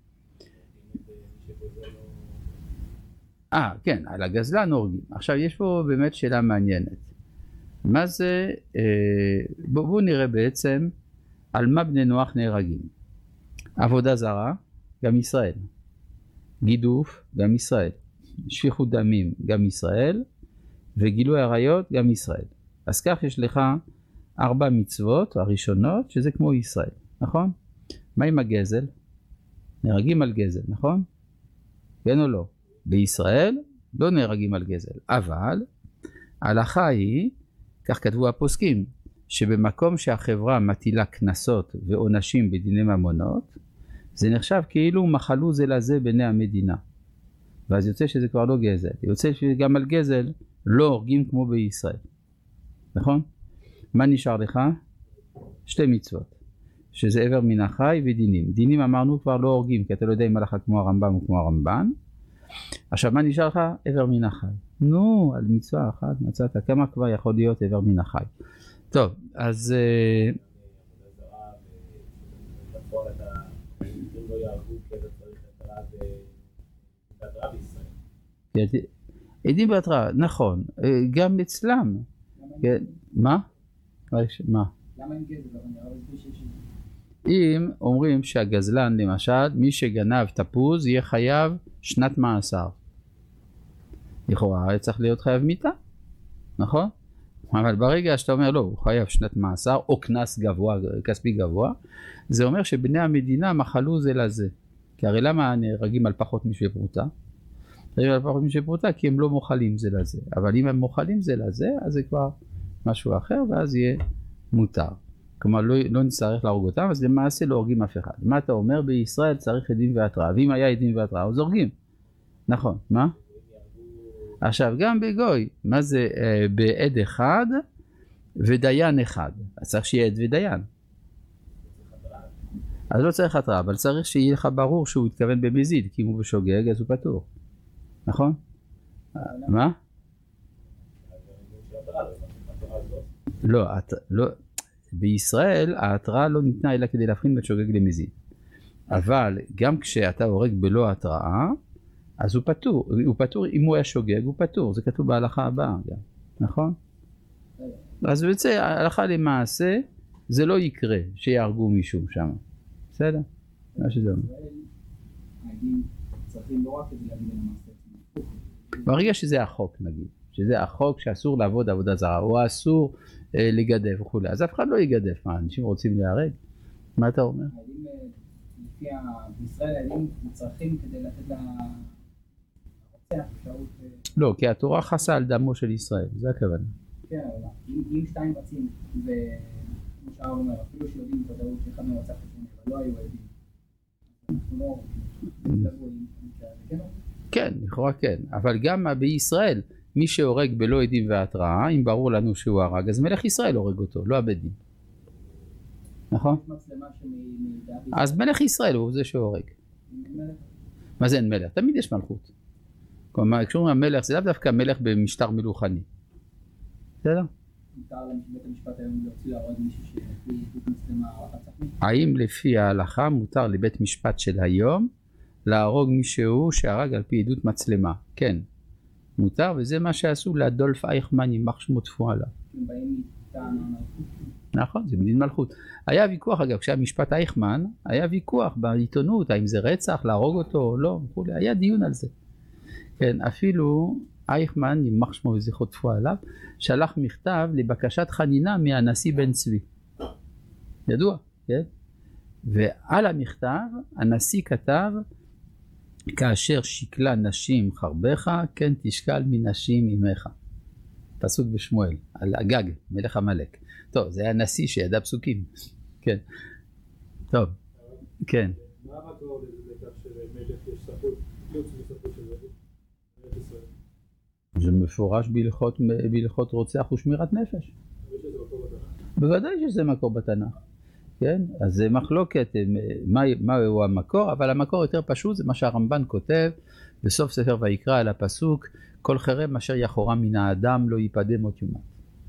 כן, על הגזלן הורגים. עכשיו יש פה באמת שאלה מעניינת. מה זה, בואו נראה בעצם על מה בני נוח נהרגים. עבודה זרה, גם ישראל. גידוף גם ישראל, שפיכות דמים גם ישראל, וגילוי עריות גם ישראל. אז כך יש לך 4 מצוות הראשונות שזה כמו ישראל, נכון? מה עם הגזל? נהרגים על גזל, נכון? כן או לא? בישראל לא נהרגים על גזל, אבל ההלכה היא, כך כתבו הפוסקים, שבמקום שהחברה מטילה קנסות ועונשים בדיני ממונות, זה נחשב כאילו מחלו זה לזה בני המדינה. ואז יוצא שזה כבר לא גזל. יוצא שגם על גזל לא הורגים כמו בישראל. נכון? מה נשאר לך? 2 מצוות. שזה עבר מן החי ודינים. דינים אמרנו כבר לא הורגים, כי אתה לא יודע אם הלכה כמו הרמב"ם או כמו הרמב"ן. עכשיו מה נשאר לך? עבר מן החי. נו, על מצווה אחת מצאת. כמה כבר יכול להיות עבר מן החי? טוב, אז... עדים בהתראה, נכון, גם אצלם. מה? מה? למה אין גזל? אם אומרים שהגזלן למשל, מי שגנב תפוז יהיה חייב 2 מאסר. לכאורה צריך להיות חייב מיתה, נכון? אבל ברגע שאתה אומר לא, הוא חייב 2 מאסר או קנס גבוה, כספי גבוה, זה אומר שבני המדינה מחלו זה לזה. כי הרי למה נהרגים על פחות משווה פרוטה? נהרגים על פחות משווה פרוטה כי הם לא מוחלים זה לזה. אבל אם הם מוחלים זה לזה, אז זה כבר משהו אחר ואז יהיה מותר. כלומר לא נצטרך להרוג אותם, אז למעשה לא הורגים אף אחד. מה אתה אומר? בישראל צריך עדים והתראה. ואם היה עדים והתראה, אז הורגים. נכון, מה? עכשיו גם בגוי, מה זה בעד אחד ודיין אחד? אז צריך שיהיה עד ודיין. אז לא צריך התראה, אבל צריך שיהיה לך ברור שהוא התכוון במזיד, כי אם הוא בשוגג אז הוא פטור. נכון? מה? לא, בישראל ההתראה לא ניתנה אלא כדי להבחין בין שוגג למזיד. אבל גם כשאתה הורג בלא התראה, אז הוא פטור, אם הוא היה שוגג הוא פטור, זה כתוב בהלכה הבאה גם, נכון? אז בעצם ההלכה למעשה זה לא יקרה שיהרגו מישהו שם, בסדר? מה שזה אומר. צריכים לא רק כדי להגיד למעשה. ברגע שזה החוק נגיד, שזה החוק שאסור לעבוד עבודה זרה, או אסור לגדף וכו', אז אף אחד לא יגדף, מה אנשים רוצים להיהרג? מה אתה אומר? לפי בישראל הילדים צריכים כדי לתת לא, כי התורה חסה על דמו של ישראל, זה הכוונה. כן, אבל אם 2 רצים, וכמו שהרב אומר, אפילו שיודעים בוודאות שאחד מרצח השני, אבל לא היו עדים. אנחנו לא כן, לכאורה כן, אבל גם בישראל, מי שהורג בלא עדים והתראה, אם ברור לנו שהוא הרג, אז מלך ישראל הורג אותו, לא הבית דין. נכון? אז מלך ישראל הוא זה שהורג. מה זה אין מלך? תמיד יש מלכות. כלומר, כשאומרים המלך זה לאו דווקא מלך במשטר מלוכני. בסדר? מותר לבית המשפט היום להוציא להרוג מישהו שלפי עדות מצלמה רצח מישהו? האם לפי ההלכה מותר לבית משפט של היום להרוג מישהו שהרג על פי עדות מצלמה? כן, מותר, וזה מה שעשו לאדולף אייכמן יימח שמו תפו עליו. הם באים מטעם המלכות. נכון, זה מדין מלכות. היה ויכוח אגב, כשהיה משפט אייכמן, היה ויכוח בעיתונות, האם זה רצח, להרוג אותו או לא, היה דיון על זה. כן, אפילו אייכמן, יימח שמו וזכרו תפו עליו, שלח מכתב לבקשת חנינה מהנשיא בן צבי. ידוע, כן? ועל המכתב, הנשיא כתב, כאשר שקלה נשים חרבך, כן תשקל מנשים אמך. פסוק בשמואל, על אגג, מלך המלך. טוב, זה היה נשיא שידע פסוקים. כן. טוב, כן. מה המקור לכך שלמלך יש סמכות, חוץ מסמכות של מלך ישראל? זה מפורש בהלכות רוצח ושמירת נפש. בוודאי שזה מקור בתנ"ך. כן? אז זה מחלוקת, מהו המקור, אבל המקור יותר פשוט זה מה שהרמב"ן כותב בסוף ספר ויקרא על הפסוק, כל חרם אשר יחורה מן האדם לא ייפדה מות יומת.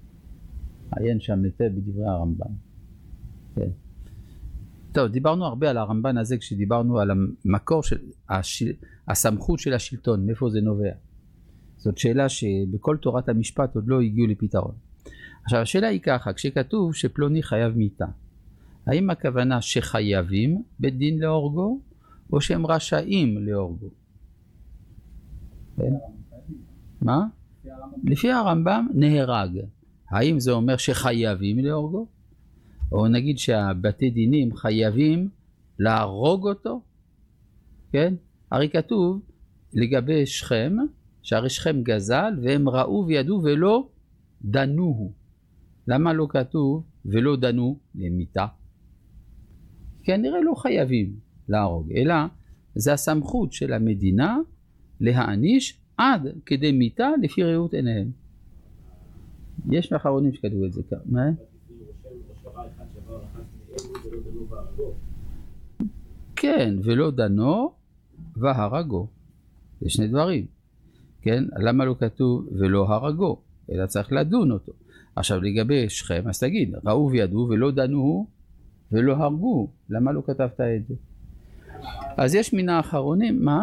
עיין שם היטב בדברי הרמב"ן. כן. טוב, דיברנו הרבה על הרמב"ן הזה כשדיברנו על המקור של הסמכות של השלטון, מאיפה זה נובע. זאת שאלה שבכל תורת המשפט עוד לא הגיעו לפתרון. עכשיו השאלה היא ככה, כשכתוב שפלוני חייב מיתה, האם הכוונה שחייבים בית דין להורגו, או שהם רשאים להורגו? כן? מה? לפי הרמב"ם נהרג. האם זה אומר שחייבים להורגו? או נגיד שהבתי דינים חייבים להרוג אותו? כן? הרי כתוב לגבי שכם, שהרי שכם גזל והם ראו וידעו ולא דנוהו. למה לא כתוב ולא דנו למיתה? כנראה לא חייבים להרוג, אלא זה הסמכות של המדינה להעניש עד כדי מיתה לפי ראות עיניהם. יש מאחרונים שכתבו את זה כאן. מה? כן, ולא דנו והרגו. זה שני דברים. כן? למה לא כתוב ולא הרגו? אלא צריך לדון אותו. עכשיו לגבי שכם, אז תגיד, ראו וידעו ולא דנו ולא הרגו. למה לא כתבת את זה? אז יש מן האחרונים, מה?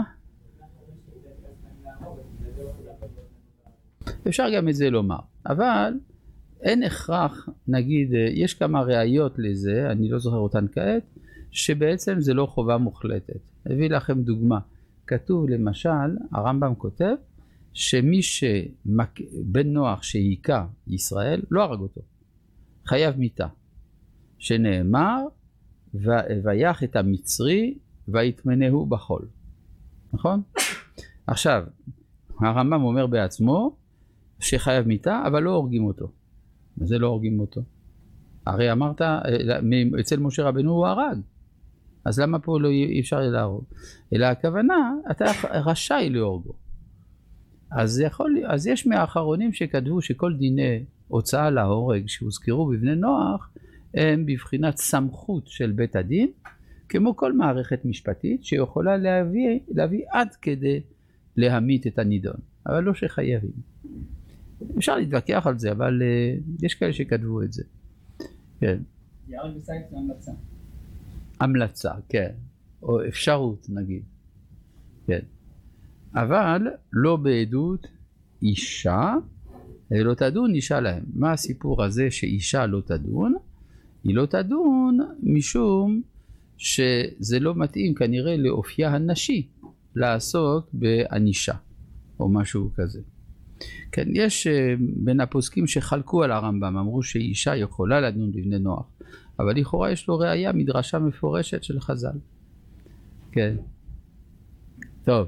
אפשר גם את זה לומר, אבל אין הכרח, נגיד, יש כמה ראיות לזה, אני לא זוכר אותן כעת, שבעצם זה לא חובה מוחלטת. אביא לכם דוגמה. כתוב למשל, הרמב"ם כותב, שמי בן נוח שהיכה ישראל, לא הרג אותו. חייב מיתה. שנאמר, ויח את המצרי ויטמנהו בחול. נכון? עכשיו, הרמב"ם אומר בעצמו, שחייב מיתה, אבל לא הורגים אותו. מה זה לא הורגים אותו? הרי אמרת, אצל משה רבנו הוא הרג. אז למה פה לא אי אפשר להרוג? אלא הכוונה, אתה רשאי להורגו. אז יש מהאחרונים שכתבו שכל דיני הוצאה להורג שהוזכרו בבני נוח, הם בבחינת סמכות של בית הדין, כמו כל מערכת משפטית שיכולה להביא עד כדי להמית את הנידון. אבל לא שחייבים. אפשר להתווכח על זה, אבל יש כאלה שכתבו את זה. כן. יארג בסייט זה המלצה. המלצה, כן. או אפשרות נגיד. כן. אבל לא בעדות אישה, לא תדון אישה להם. מה הסיפור הזה שאישה לא תדון? היא לא תדון משום שזה לא מתאים כנראה לאופייה הנשי לעסוק באנישה או משהו כזה. כן, יש בין הפוסקים שחלקו על הרמב"ם, אמרו שאישה יכולה לדון לבני נוח, אבל לכאורה יש לו ראיה, מדרשה מפורשת של חז"ל. כן. טוב.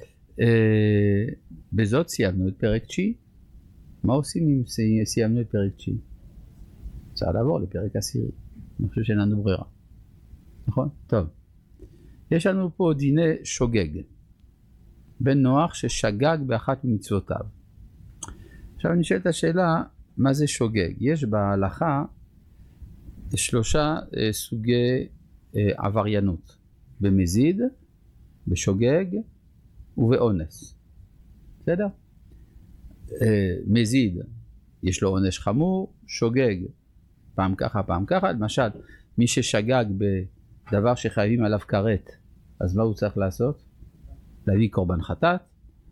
בזאת סיימנו את פרק 9. מה עושים אם סיימנו את פרק 9? צריך לעבור לפרק 10. אני חושב שאין לנו ברירה. נכון? טוב. יש לנו פה דיני שוגג. בן נוח ששגג באחת ממצוותיו. עכשיו אני שואל את השאלה, מה זה שוגג? יש בהלכה 3 סוגי עבריינות. במזיד, בשוגג ובאונס. בסדר? מזיד, יש לו עונש חמור, שוגג, פעם ככה, פעם ככה. למשל, מי ששגג בדבר שחייבים עליו כרת, אז מה הוא צריך לעשות? להביא קורבן חטאת.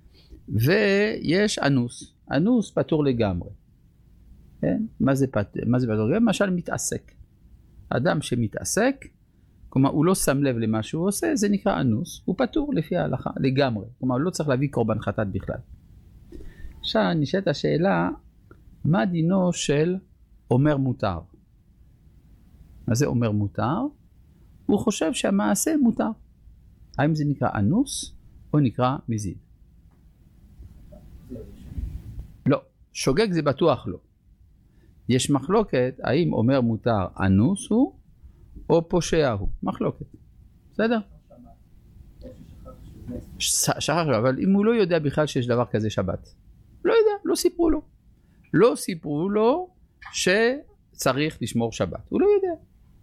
ויש אנוס. אנוס פטור לגמרי. כן? מה זה פטור? למשל מתעסק. אדם שמתעסק, כלומר הוא לא שם לב למה שהוא עושה, זה נקרא אנוס. הוא פטור לפי ההלכה לגמרי. כלומר הוא לא צריך להביא קורבן חטאת בכלל. עכשיו נשאלת השאלה, מה דינו של אומר מותר? מה זה אומר מותר? הוא חושב שהמעשה מותר. האם זה נקרא אנוס או נקרא מזיד? לא, שוגג זה בטוח לא. יש מחלוקת האם אומר מותר אנוס הוא או פושע הוא. מחלוקת. בסדר? שכח, אבל אם הוא לא יודע בכלל שיש דבר כזה שבת. לא יודע, לא סיפרו לו. לא סיפרו לו שצריך לשמור שבת. הוא לא יודע.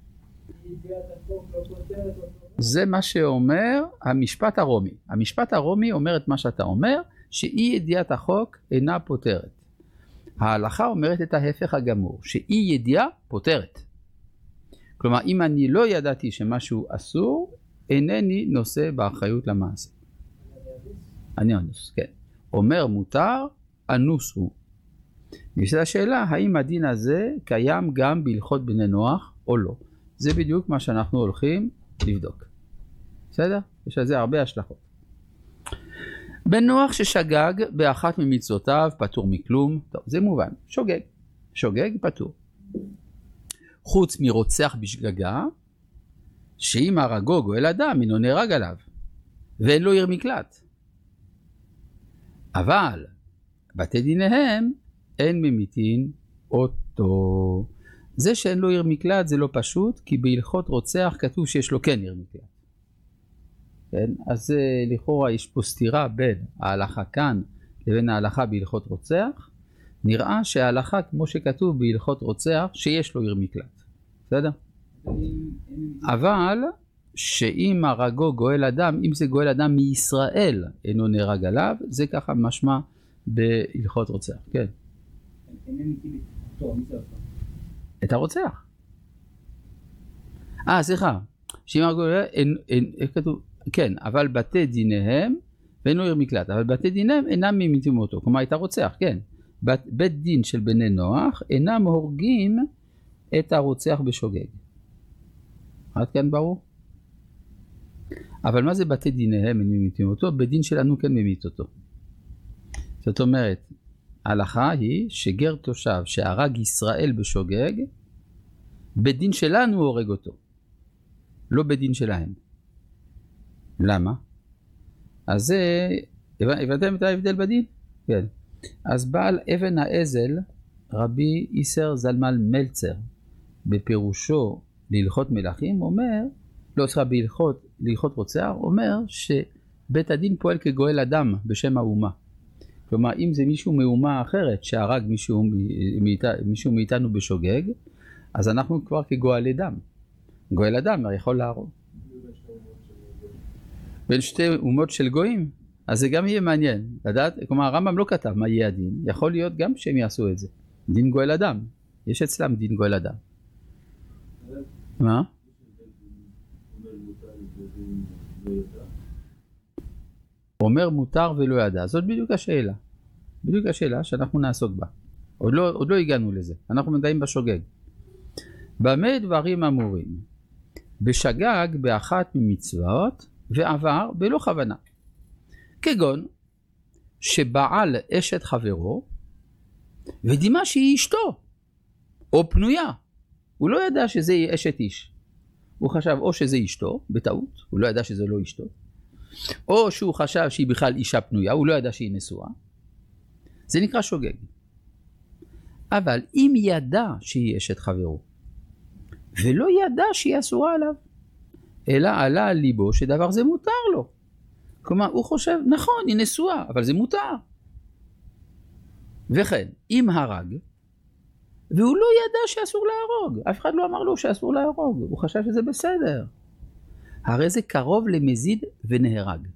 זה מה שאומר המשפט הרומי. המשפט הרומי אומר את מה שאתה אומר, שאי ידיעת החוק אינה פותרת. ההלכה אומרת את ההפך הגמור, שאי ידיעה פותרת. כלומר, אם אני לא ידעתי שמשהו אסור, אינני נושא באחריות למעשה. אני אנוס, כן. אומר מותר, אנוס הוא. יש השאלה, האם הדין הזה קיים גם בהלכות בני נוח או לא? זה בדיוק מה שאנחנו הולכים לבדוק. בסדר? יש על זה הרבה השלכות. בן נוח ששגג באחת ממצוותיו פטור מכלום. טוב, זה מובן. שוגג פטור. חוץ מרוצח בשגגה, שאם הרגו גואל אדם, אינו נהרג עליו, ואין לו עיר מקלט. אבל בתי דיניהם אין ממיתין אותו. זה שאין לו עיר מקלט זה לא פשוט, כי בהלכות רוצח כתוב שיש לו כן עיר מקלט. כן? אז לכאורה יש פה סתירה בין ההלכה כאן לבין ההלכה בהלכות רוצח. נראה שההלכה כמו שכתוב בהלכות רוצח שיש לו עיר מקלט. בסדר? אבל שאם הרגו גואל אדם, אם זה גואל אדם מישראל אינו נהרג עליו, זה ככה משמע בהלכות רוצח. כן. את הרוצח. סליחה. שאם הרגו כתוב, כן, אבל בתי דיניהם ואינו עיר מקלט, אבל בתי דיניהם אינם ממיתים אותו. כלומר, את הרוצח, כן. בית דין של בני נוח אינם הורגים את הרוצח בשוגג. עד כאן ברור? אבל מה זה בתי דיניהם אין ממיתים אותו? בית דין שלנו כן ממית אותו. זאת אומרת, ההלכה היא שגר תושב שהרג ישראל בשוגג, בית דין שלנו הורג אותו. לא בית דין שלהם. למה? אז זה, הבנתם את ההבדל בדין? כן. אז בעל אבן האזל, רבי איסר זלמן מלצר, בפירושו להלכות מלכים, אומר, לא צריכה בהלכות רוצח, אומר שבית הדין פועל כגואל אדם בשם האומה. כלומר, אם זה מישהו מאומה אחרת שהרג מישהו מאיתנו בשוגג, אז אנחנו כבר כגואלי דם. גואל אדם יכול להרוג. בין שתי אומות של גויים, אז זה גם יהיה מעניין. לדעת, כלומר, הרמב"ם לא כתב מה יהיה הדין. יכול להיות גם שהם יעשו את זה. דין גואל אדם. יש אצלם דין גואל אדם. מה? אומר מותר ולא ידע. זאת בדיוק השאלה. בדיוק השאלה שאנחנו נעסוק בה. עוד לא הגענו לזה. אנחנו מדעים בשוגג. במה דברים אמורים? בשגג באחת ממצוות ועבר בלא כוונה. כגון שבעל אשת חברו ודימה שהיא אשתו או פנויה. הוא לא ידע שזה יהיה אשת איש. הוא חשב או שזה אשתו בטעות, הוא לא ידע שזה לא אשתו. או שהוא חשב שהיא בכלל אישה פנויה, הוא לא ידע שהיא נשואה. זה נקרא שוגג. אבל אם ידע שהיא אשת חברו ולא ידע שהיא אסורה עליו, אלא עלה על ליבו שדבר זה מותר לו. כלומר, הוא חושב, נכון, היא נשואה, אבל זה מותר. וכן, אם הרג, והוא לא ידע שאסור להרוג, אף אחד לא אמר לו שאסור להרוג, הוא חשב שזה בסדר. הרי זה קרוב למזיד ונהרג.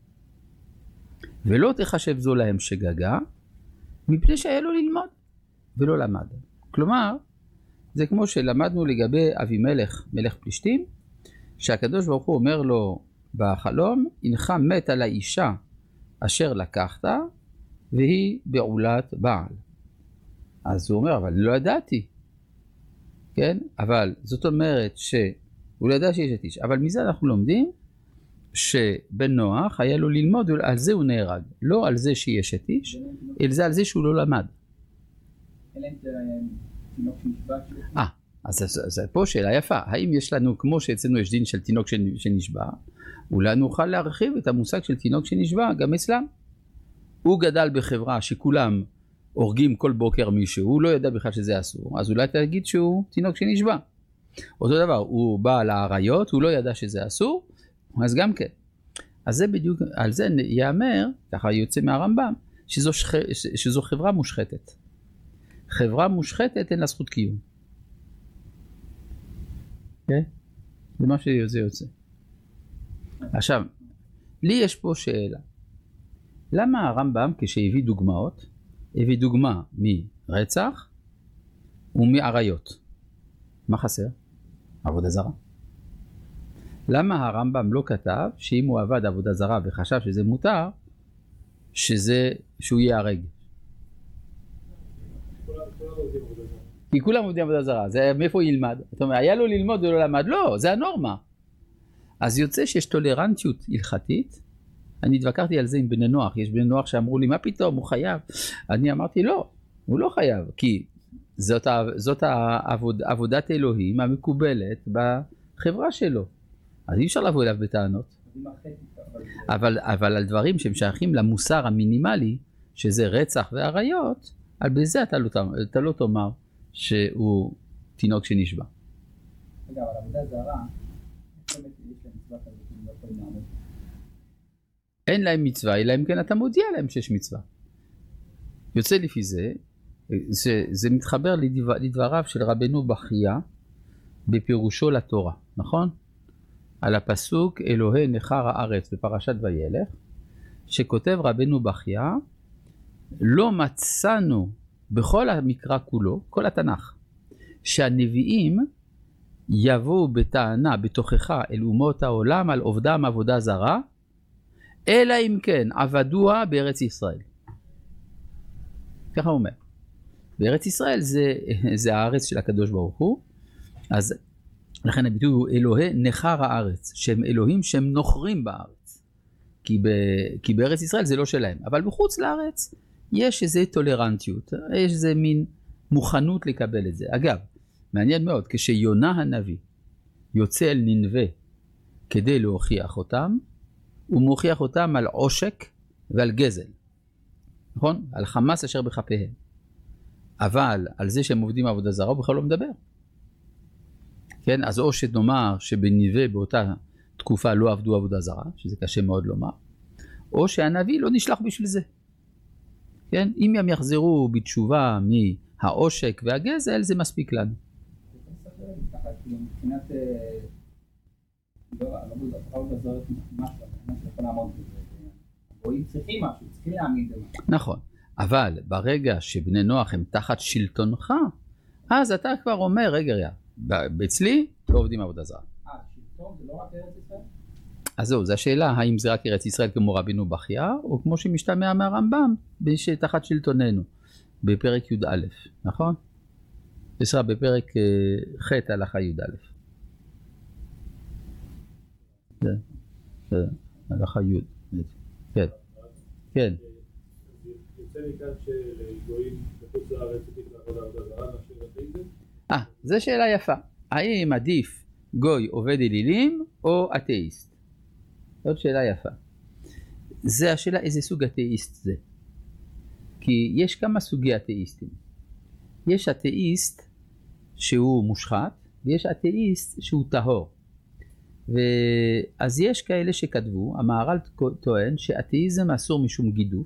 ולא תחשב זו להם שגגה, מפני שהיה לו ללמוד, ולא למד. כלומר, זה כמו שלמדנו לגבי אבימלך, מלך פלישתים, שהקדוש ברוך הוא אומר לו בחלום, הנך מת על האישה אשר לקחת, והיא בעולת בעל. אז הוא אומר, אבל לא ידעתי. כן? אבל זאת אומרת שהוא לא ידע שיש את איש. אבל מזה אנחנו לומדים שבן נוח היה לו ללמוד, על זה הוא נהרג. לא על זה שיש את איש, אלא זה על זה שהוא לא למד. אז פה שאלה יפה. האם יש לנו, כמו שאצלנו יש דין של תינוק שנשבע, אולי נוכל להרחיב את המושג של תינוק שנשבע גם אצלם. הוא גדל בחברה שכולם הורגים כל בוקר מישהו, הוא לא ידע בכלל שזה אסור, אז אולי תגיד שהוא תינוק שנשבע. אותו דבר, הוא בא לעריות, הוא לא ידע שזה אסור, אז גם כן. אז זה בדיוק, על זה יאמר, ככה יוצא מהרמב"ם, שזו חברה מושחתת. חברה מושחתת אין לה זכות קיום. כן? זה מה שזה יוצא. עכשיו, לי יש פה שאלה. למה הרמב"ם כשהביא דוגמאות, הביא דוגמה מרצח ומעריות? מה חסר? עבודה זרה. למה הרמב"ם לא כתב שאם הוא עבד עבודה זרה וחשב שזה מותר, שהוא ייהרג? כי כולם עובדים עבודה זרה, זה מאיפה הוא ילמד? זאת אומרת, היה לו ללמוד ולא למד? לא, זה הנורמה. אז יוצא שיש טולרנטיות הלכתית אני התווכחתי על זה עם בני נוח, יש בני נוח שאמרו לי, מה פתאום, הוא חייב? אני אמרתי, לא, הוא לא חייב, כי זאת עבודת אלוהים המקובלת בחברה שלו. אז אי אפשר לבוא אליו בטענות. אבל על דברים שהם שייכים למוסר המינימלי, שזה רצח ועריות, על בזה אתה לא תאמר שהוא תינוק שנשבע. רגע, אבל עבודה זרה, יש להם מצווה כזאת, הם לא יכולים לעמוד. אין להם מצווה, אלא אם כן אתה מודיע להם שיש מצווה. יוצא לפי זה, זה מתחבר לדבריו של רבנו בחייה, בפירושו לתורה, נכון? על הפסוק אלוהי נחר הארץ בפרשת וילך, שכותב רבנו בחייה, לא מצאנו בכל המקרא כולו, כל התנ"ך, שהנביאים יבואו בטענה בתוכך אל אומות העולם על עובדם עבודה זרה, אלא אם כן עבדוה בארץ ישראל. ככה הוא אומר. בארץ ישראל זה הארץ של הקדוש ברוך הוא, אז לכן הביטוי הוא אלוהי נחר הארץ, שהם אלוהים שהם נוחרים בארץ. כי בארץ ישראל זה לא שלהם, אבל בחוץ לארץ יש איזו טולרנטיות, יש איזו מין מוכנות לקבל את זה. אגב, מעניין מאוד, כשיונה הנביא יוצא אל נינווה כדי להוכיח אותם, הוא מוכיח אותם על עושק ועל גזל. נכון? על חמאס אשר בכפיהם. אבל על זה שהם עובדים עבודה זרה הוא בכלל לא מדבר. כן? אז או שנאמר שבנינווה באותה תקופה לא עבדו עבודה זרה, שזה קשה מאוד לומר, או שהנביא לא נשלח בשביל זה. כן? אם הם יחזרו בתשובה מהעושק והגזל, זה מספיק לנו. מבחינת לא בזרת משהו, אני יכול לעמוד בזה. הגויים צריכים משהו, צריכים להעמיד במשהו. נכון, אבל ברגע שבני נוח הם תחת שלטונך, אז אתה כבר אומר, רגע, אצלי לא עובדים עבודה זרה. שלטון זה לא רק ארץ ישראל? אז זהו, זו השאלה, האם זה רק ארץ ישראל כמו רבינו בחייה, או כמו שמשתמע מהרמב"ם, תחת שלטוננו, בפרק י"א, נכון? בפרק ח' הלכה י"א. הלכה י'. כן. כן. יוצא מכאן שלגויים בחוץ לארץ עדיף לעבוד עבודה זרה מאשר אתאיזם? זו שאלה יפה. האם עדיף גוי עובד אלילים או אתאיסט? זאת שאלה יפה. זה השאלה איזה סוג אתאיסט זה. כי יש כמה סוגי אתאיסטים. יש אתאיסט שהוא מושחת, ויש אתאיסט שהוא טהור. אז יש כאלה שכתבו, המהר"ל טוען שאתאיזם אסור משום גידוף,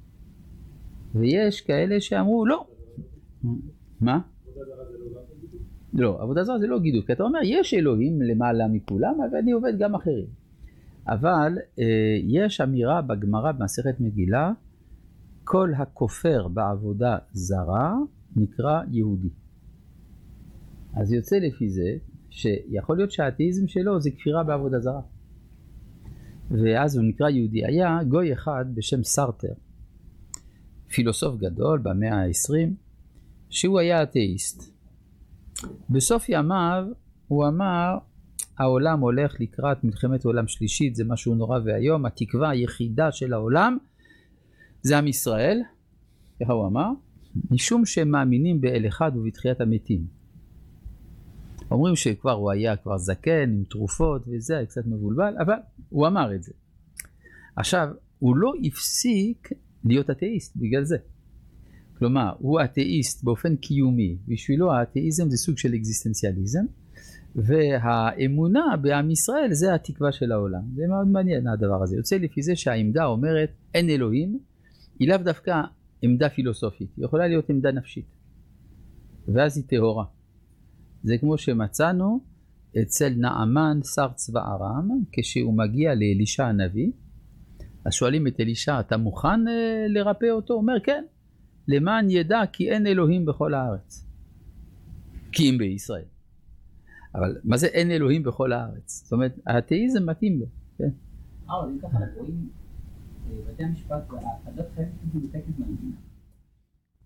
ויש כאלה שאמרו לא. מה? לא, עבודה זרה זה לא גידוף, כי אתה אומר יש אלוהים למעלה מכולם, ואני עובד גם אחרים. אבל יש אמירה בגמרא במסכת מגילה, כל הכופר בעבודה זרה נקרא יהודי. אז יוצא לפי זה שיכול להיות שהאתאיזם שלו זה כפירה בעבודה זרה. ואז הוא נקרא יהודי. היה גוי אחד בשם סרטר, פילוסוף גדול במאה ה-20, שהוא היה אתאיסט. בסוף ימיו הוא אמר, העולם הולך לקראת מלחמת עולם שלישית, זה משהו נורא והיום, התקווה היחידה של העולם זה עם ישראל, ככה הוא אמר, משום שהם מאמינים באל אחד ובתחיית המתים. אומרים שכבר הוא היה כבר זקן עם תרופות וזה, היה קצת מבולבל, אבל הוא אמר את זה. עכשיו, הוא לא הפסיק להיות אתאיסט בגלל זה. כלומר, הוא אתאיסט באופן קיומי, בשבילו האתאיזם זה סוג של אקזיסטנציאליזם, והאמונה בעם ישראל זה התקווה של העולם. זה מאוד מעניין הדבר הזה. יוצא לפי זה שהעמדה אומרת אין אלוהים, היא לאו דווקא עמדה פילוסופית, היא יכולה להיות עמדה נפשית. ואז היא טהורה. זה כמו שמצאנו אצל נעמן שר צבא ארם, כשהוא מגיע לאלישע הנביא, אז שואלים את אלישע, אתה מוכן לרפא אותו? הוא אומר כן, למען ידע כי אין אלוהים בכל הארץ. כי אם בישראל. אבל מה זה אין אלוהים בכל הארץ? זאת אומרת, האתאיזם מתאים לו. כן? אבל אם ככה רואים, בתי המשפט, הדת חייבת מנותקת מהמדינה.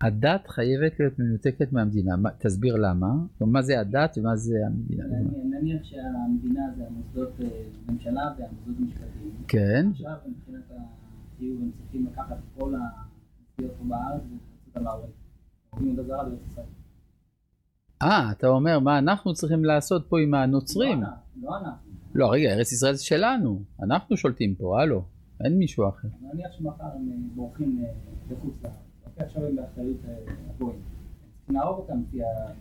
הדת חייבת להיות מנותקת מהמדינה. תסביר למה. מה זה הדת ומה זה המדינה? נניח שהמדינה זה המוסדות ממשלה והמוסדות משפטיים. כן. עכשיו מבחינת החיוב הם צריכים לקחת את כל הנסיעות פה בארץ ולעשות על ההורים. עובדים עוד הזרה בארץ ישראל. אתה אומר מה אנחנו צריכים לעשות פה עם הנוצרים? לא אנחנו. לא, רגע, ארץ ישראל זה שלנו. אנחנו שולטים פה, הלו. אין מישהו אחר. נניח שמחר הם בורחים לחוץ לארץ. עכשיו הם באחריות הגויים. נהרוג אותם כי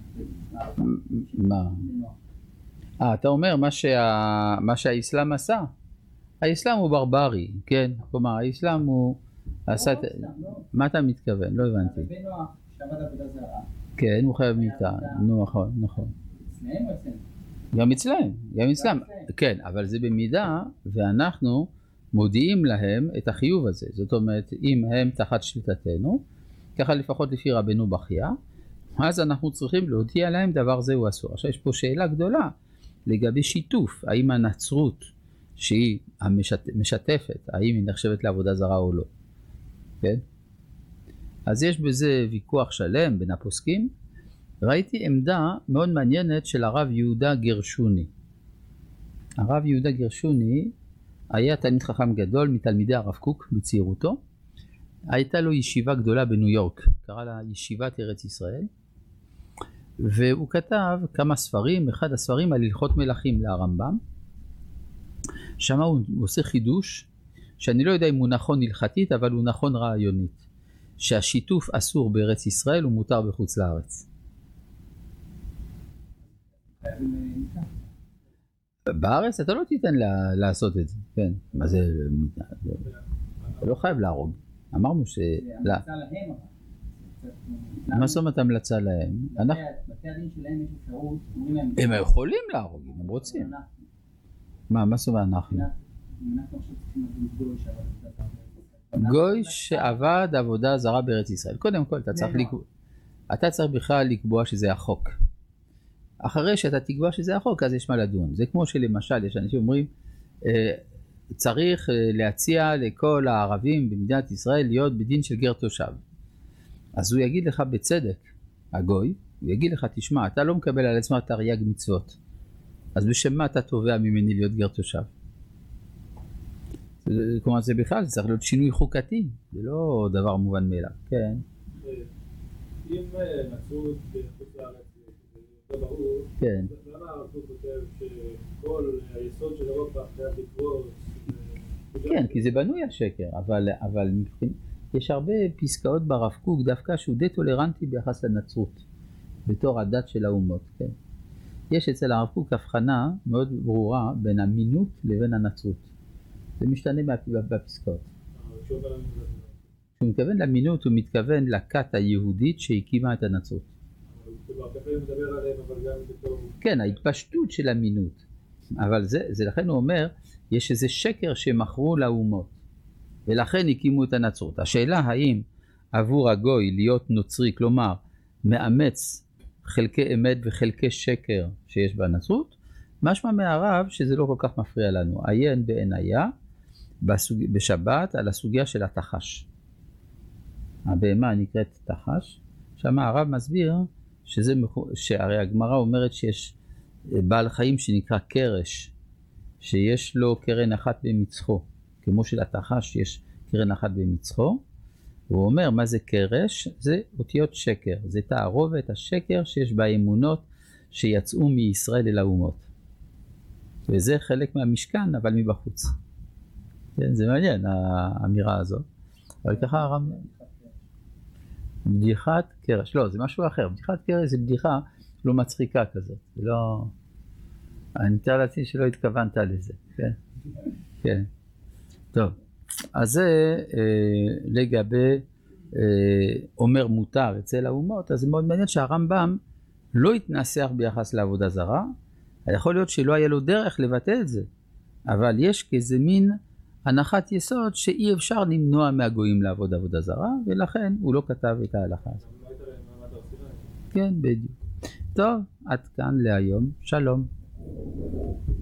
מה? אתה אומר מה שהאסלאם עשה. האסלאם הוא ברברי, כן? כלומר, האסלאם הוא עשה... מה אתה מתכוון? לא הבנתי. בן נוח שעבד עבודה זרה. כן, הוא חייב מיתה. נכון. אצלם או אצלם? גם אצלם. כן, אבל זה במידה ואנחנו מודיעים להם את החיוב הזה. זאת אומרת, אם הם תחת שליטתנו, ככה לפחות לפי רבנו בחייה, אז אנחנו צריכים להודיע להם דבר זה הוא אסור. עכשיו יש פה שאלה גדולה לגבי שיתוף, האם הנצרות שהיא המשתפת, האם היא נחשבת לעבודה זרה או לא. כן? אז יש בזה ויכוח שלם בין הפוסקים. ראיתי עמדה מאוד מעניינת של הרב יהודה גרשוני. הרב יהודה גרשוני היה תלמיד חכם גדול מתלמידי הרב קוק בצעירותו. הייתה לו ישיבה גדולה בניו יורק, קרא לה ישיבת ארץ ישראל, והוא כתב כמה ספרים, אחד הספרים על הלכות מלכים להרמב"ם. שם הוא עושה חידוש, שאני לא יודע אם הוא נכון הלכתית, אבל הוא נכון רעיונית, שהשיתוף אסור בארץ ישראל ומותר בחוץ לארץ. בארץ אתה לא תיתן לעשות את זה, כן, מה זה, אתה לא חייב להרוג. אמרנו ש... המלצה להם אבל. מה זאת אומרת המלצה להם? בתי הדין שלהם יש אפשרות, הם יכולים להרוג אם הם רוצים. מה זאת אומרת אנחנו? גוי שעבד עבודה זרה בארץ ישראל. קודם כל אתה צריך בכלל לקבוע שזה החוק. אחרי שאתה תקבע שזה החוק אז יש מה לדון. זה כמו שלמשל יש אנשים אומרים צריך להציע לכל הערבים במדינת ישראל להיות בדין של גר תושב. אז הוא יגיד לך בצדק, הגוי, הוא יגיד לך, תשמע, אתה לא מקבל על עצמך תרי"ג מצוות. אז בשם מה אתה תובע ממני להיות גר תושב? כלומר זה בכלל, זה צריך להיות שינוי חוקתי, זה לא דבר מובן מאליו. כן. אם נצרות בחוץ לארץ זה ברור, כן. למה הרב קוק כותב שכל היסוד של אירופה חייב לקרוס? כן, כי זה בנוי השקר, אבל יש הרבה פסקאות ברב קוק דווקא שהוא די טולרנטי ביחס לנצרות, בתור הדת של האומות, כן. יש אצל הרב קוק הבחנה מאוד ברורה בין המינות לבין הנצרות. זה משתנה בפסקאות. כשהוא מתכוון למינות, הוא מתכוון לכת היהודית שהקימה את הנצרות. כן, ההתפשטות של המינות. אבל זה לכן הוא אומר, יש איזה שקר שמכרו לאומות, ולכן הקימו את הנצרות. השאלה האם עבור הגוי להיות נוצרי, כלומר, מאמץ חלקי אמת וחלקי שקר שיש בנצרות, משמע מהרב שזה לא כל כך מפריע לנו. עיין בעיניה בשבת על הסוגיה של התחש. הבהמה נקראת תחש. שם הרב מסביר שהרי הגמרא אומרת שיש בעל חיים שנקרא קרש, שיש לו קרן אחת במצחו, כמו שלתחש יש קרן אחת במצחו. הוא אומר מה זה קרש? זה אותיות שקר, זה תערובת השקר שיש באמונות שיצאו מישראל אל האומות. וזה חלק מהמשכן אבל מבחוץ. כן, זה מעניין האמירה הזאת. אבל ככה הרב... בדיחת קרש, לא, זה משהו אחר. בדיחת קרש זה בדיחה לא מצחיקה כזאת. זה לא... אני מתאר לעצמי שלא התכוונת לזה. כן? כן. טוב. אז זה לגבי אומר מותר אצל האומות, אז זה מאוד מעניין שהרמב"ם לא התנסח ביחס לעבודה זרה. יכול להיות שלא היה לו דרך לבטא את זה. אבל יש כזה מין הנחת יסוד שאי אפשר למנוע מהגויים לעבוד עבודה זרה, ולכן הוא לא כתב את ההלכה הזאת. כן, בדיוק. טוב, עד כאן להיום. שלום.